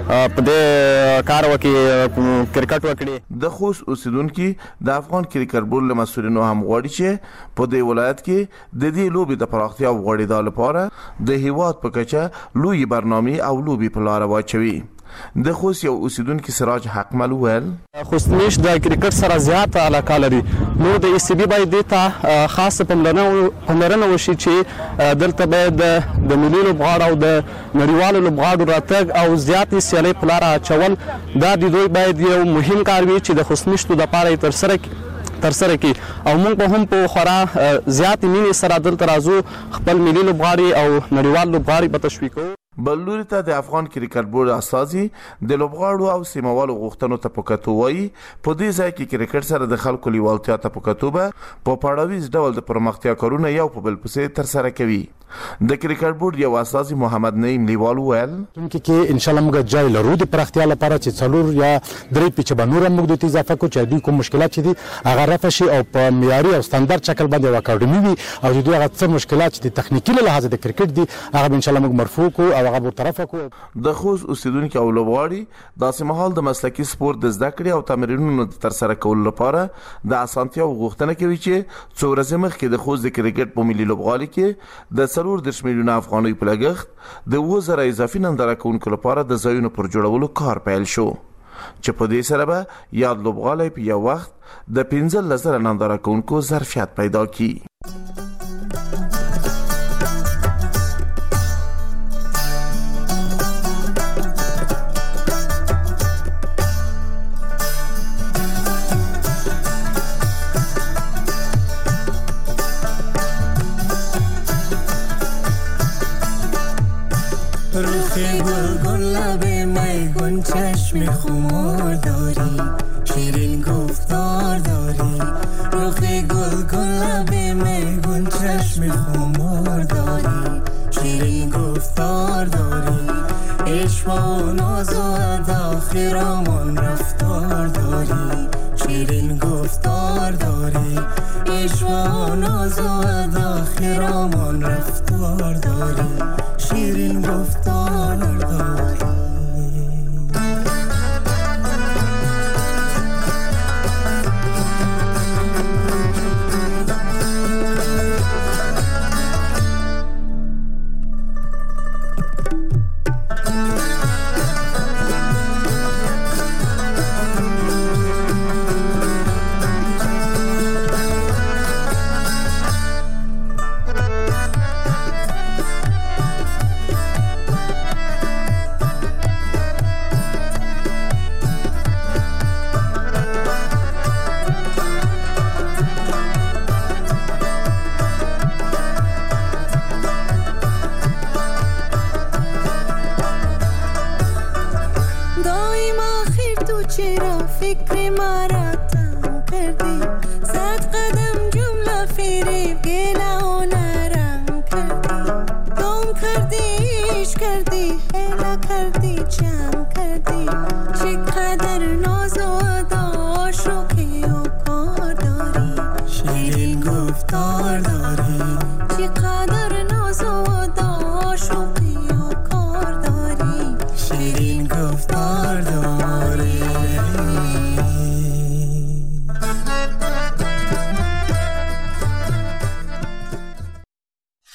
Speaker 18: دې کار وکړي کرکټ وکړي.
Speaker 3: د خوست اوسیدونکو د افغان کرکټ بورډ له مسؤلینو هم غواړي چې په دې ولایت کې د دې لوبې د پراختیا غوړېدا لپاره د هیواد په کچه لوی برنامه او لوبې په لار واچوي. د خوست یو اوسیدونکو سراج حقمل ویل
Speaker 19: خوستمیش د کرکټ سره زیات علاقه لري، نو د ای سی بي باید ته خاصه پاملرنه وشي چې دلته باید د ملي لوبغاړو او د نړیوالو لوبغاړو راتګ او زیات سیالۍ په لار اچول دا د دوی باید یو مهم کار وي چې د خوستمیشتو د لپاره ترسره کی او موږ په هم په خورا زیات مینې سره دلته راځو خپل ملي لوبغاړي او نړیوال لوبغاړي په تشویق.
Speaker 3: بل لوري ته د افغان کرکټ بورډ استازي د لوبغاړو او سیموالو غوښتنو ته په کتو وایي په دې ځای کې کرکټ سره د خلکو لیوالتیا ته په کتو به په پړاویز ډول د پرمختیا کارونه یو په بل پسې ترسره کوي. د کرکټ بورډ یو استازي محمد نعیم لیوال ویل
Speaker 20: چې ان شاء الله موږ جای لرو د پراختیا لپاره چې څلور یا درې پیچ به نور موږ د اضافه کو چې دوی کوم مشکلات چې دي هغه رفع شي او په معیاري او ستاندرد شکل باندې اکاډمي وي او دوی هغه څه مشکلات چې د تخنیکی له لحاظه د کرکټ دي هغه ان شاء الله موږ مرفوع کو او هغه برطرف کو.
Speaker 3: د خوست اوسیدونکو او لوبغاړي داسې مهال د مسلکي سپورت د زده کړې او تمرینونو تر سره کولو لپاره د اسانتیا غوښتنه کوي چې څو ورځې مخکې د خوست د کرکټ په ملي لوبغالي کې د 4 میلیونه افغانۍ په لګښت د 2000 اضافي ننداره کوونکو لپاره د ځایونو پر جوړولو کار پیل شو چې په دې سره به یاد لوبغالی په یو وخت د 15,000 ننداره کوونکو ظرفیت پیدا کړي.
Speaker 25: چشم خمار داری شیرین گفتار داری رخ گل گل لب میگون چشم خمار داری شیرین گفتار داری عشق و ناز و ادا خیرامون رفتار داری شیرین گفتار داری عشق و ناز و ادا خیرامون رفتار داری شیرین گفتار داری. فکر ما را تنگ کردی 100 قدم پیش کردی حیله کردی جمع کردی چقدر ناز و اداش رو که و کار داری شیرین گفتار داری چقدر ناز و اداش رو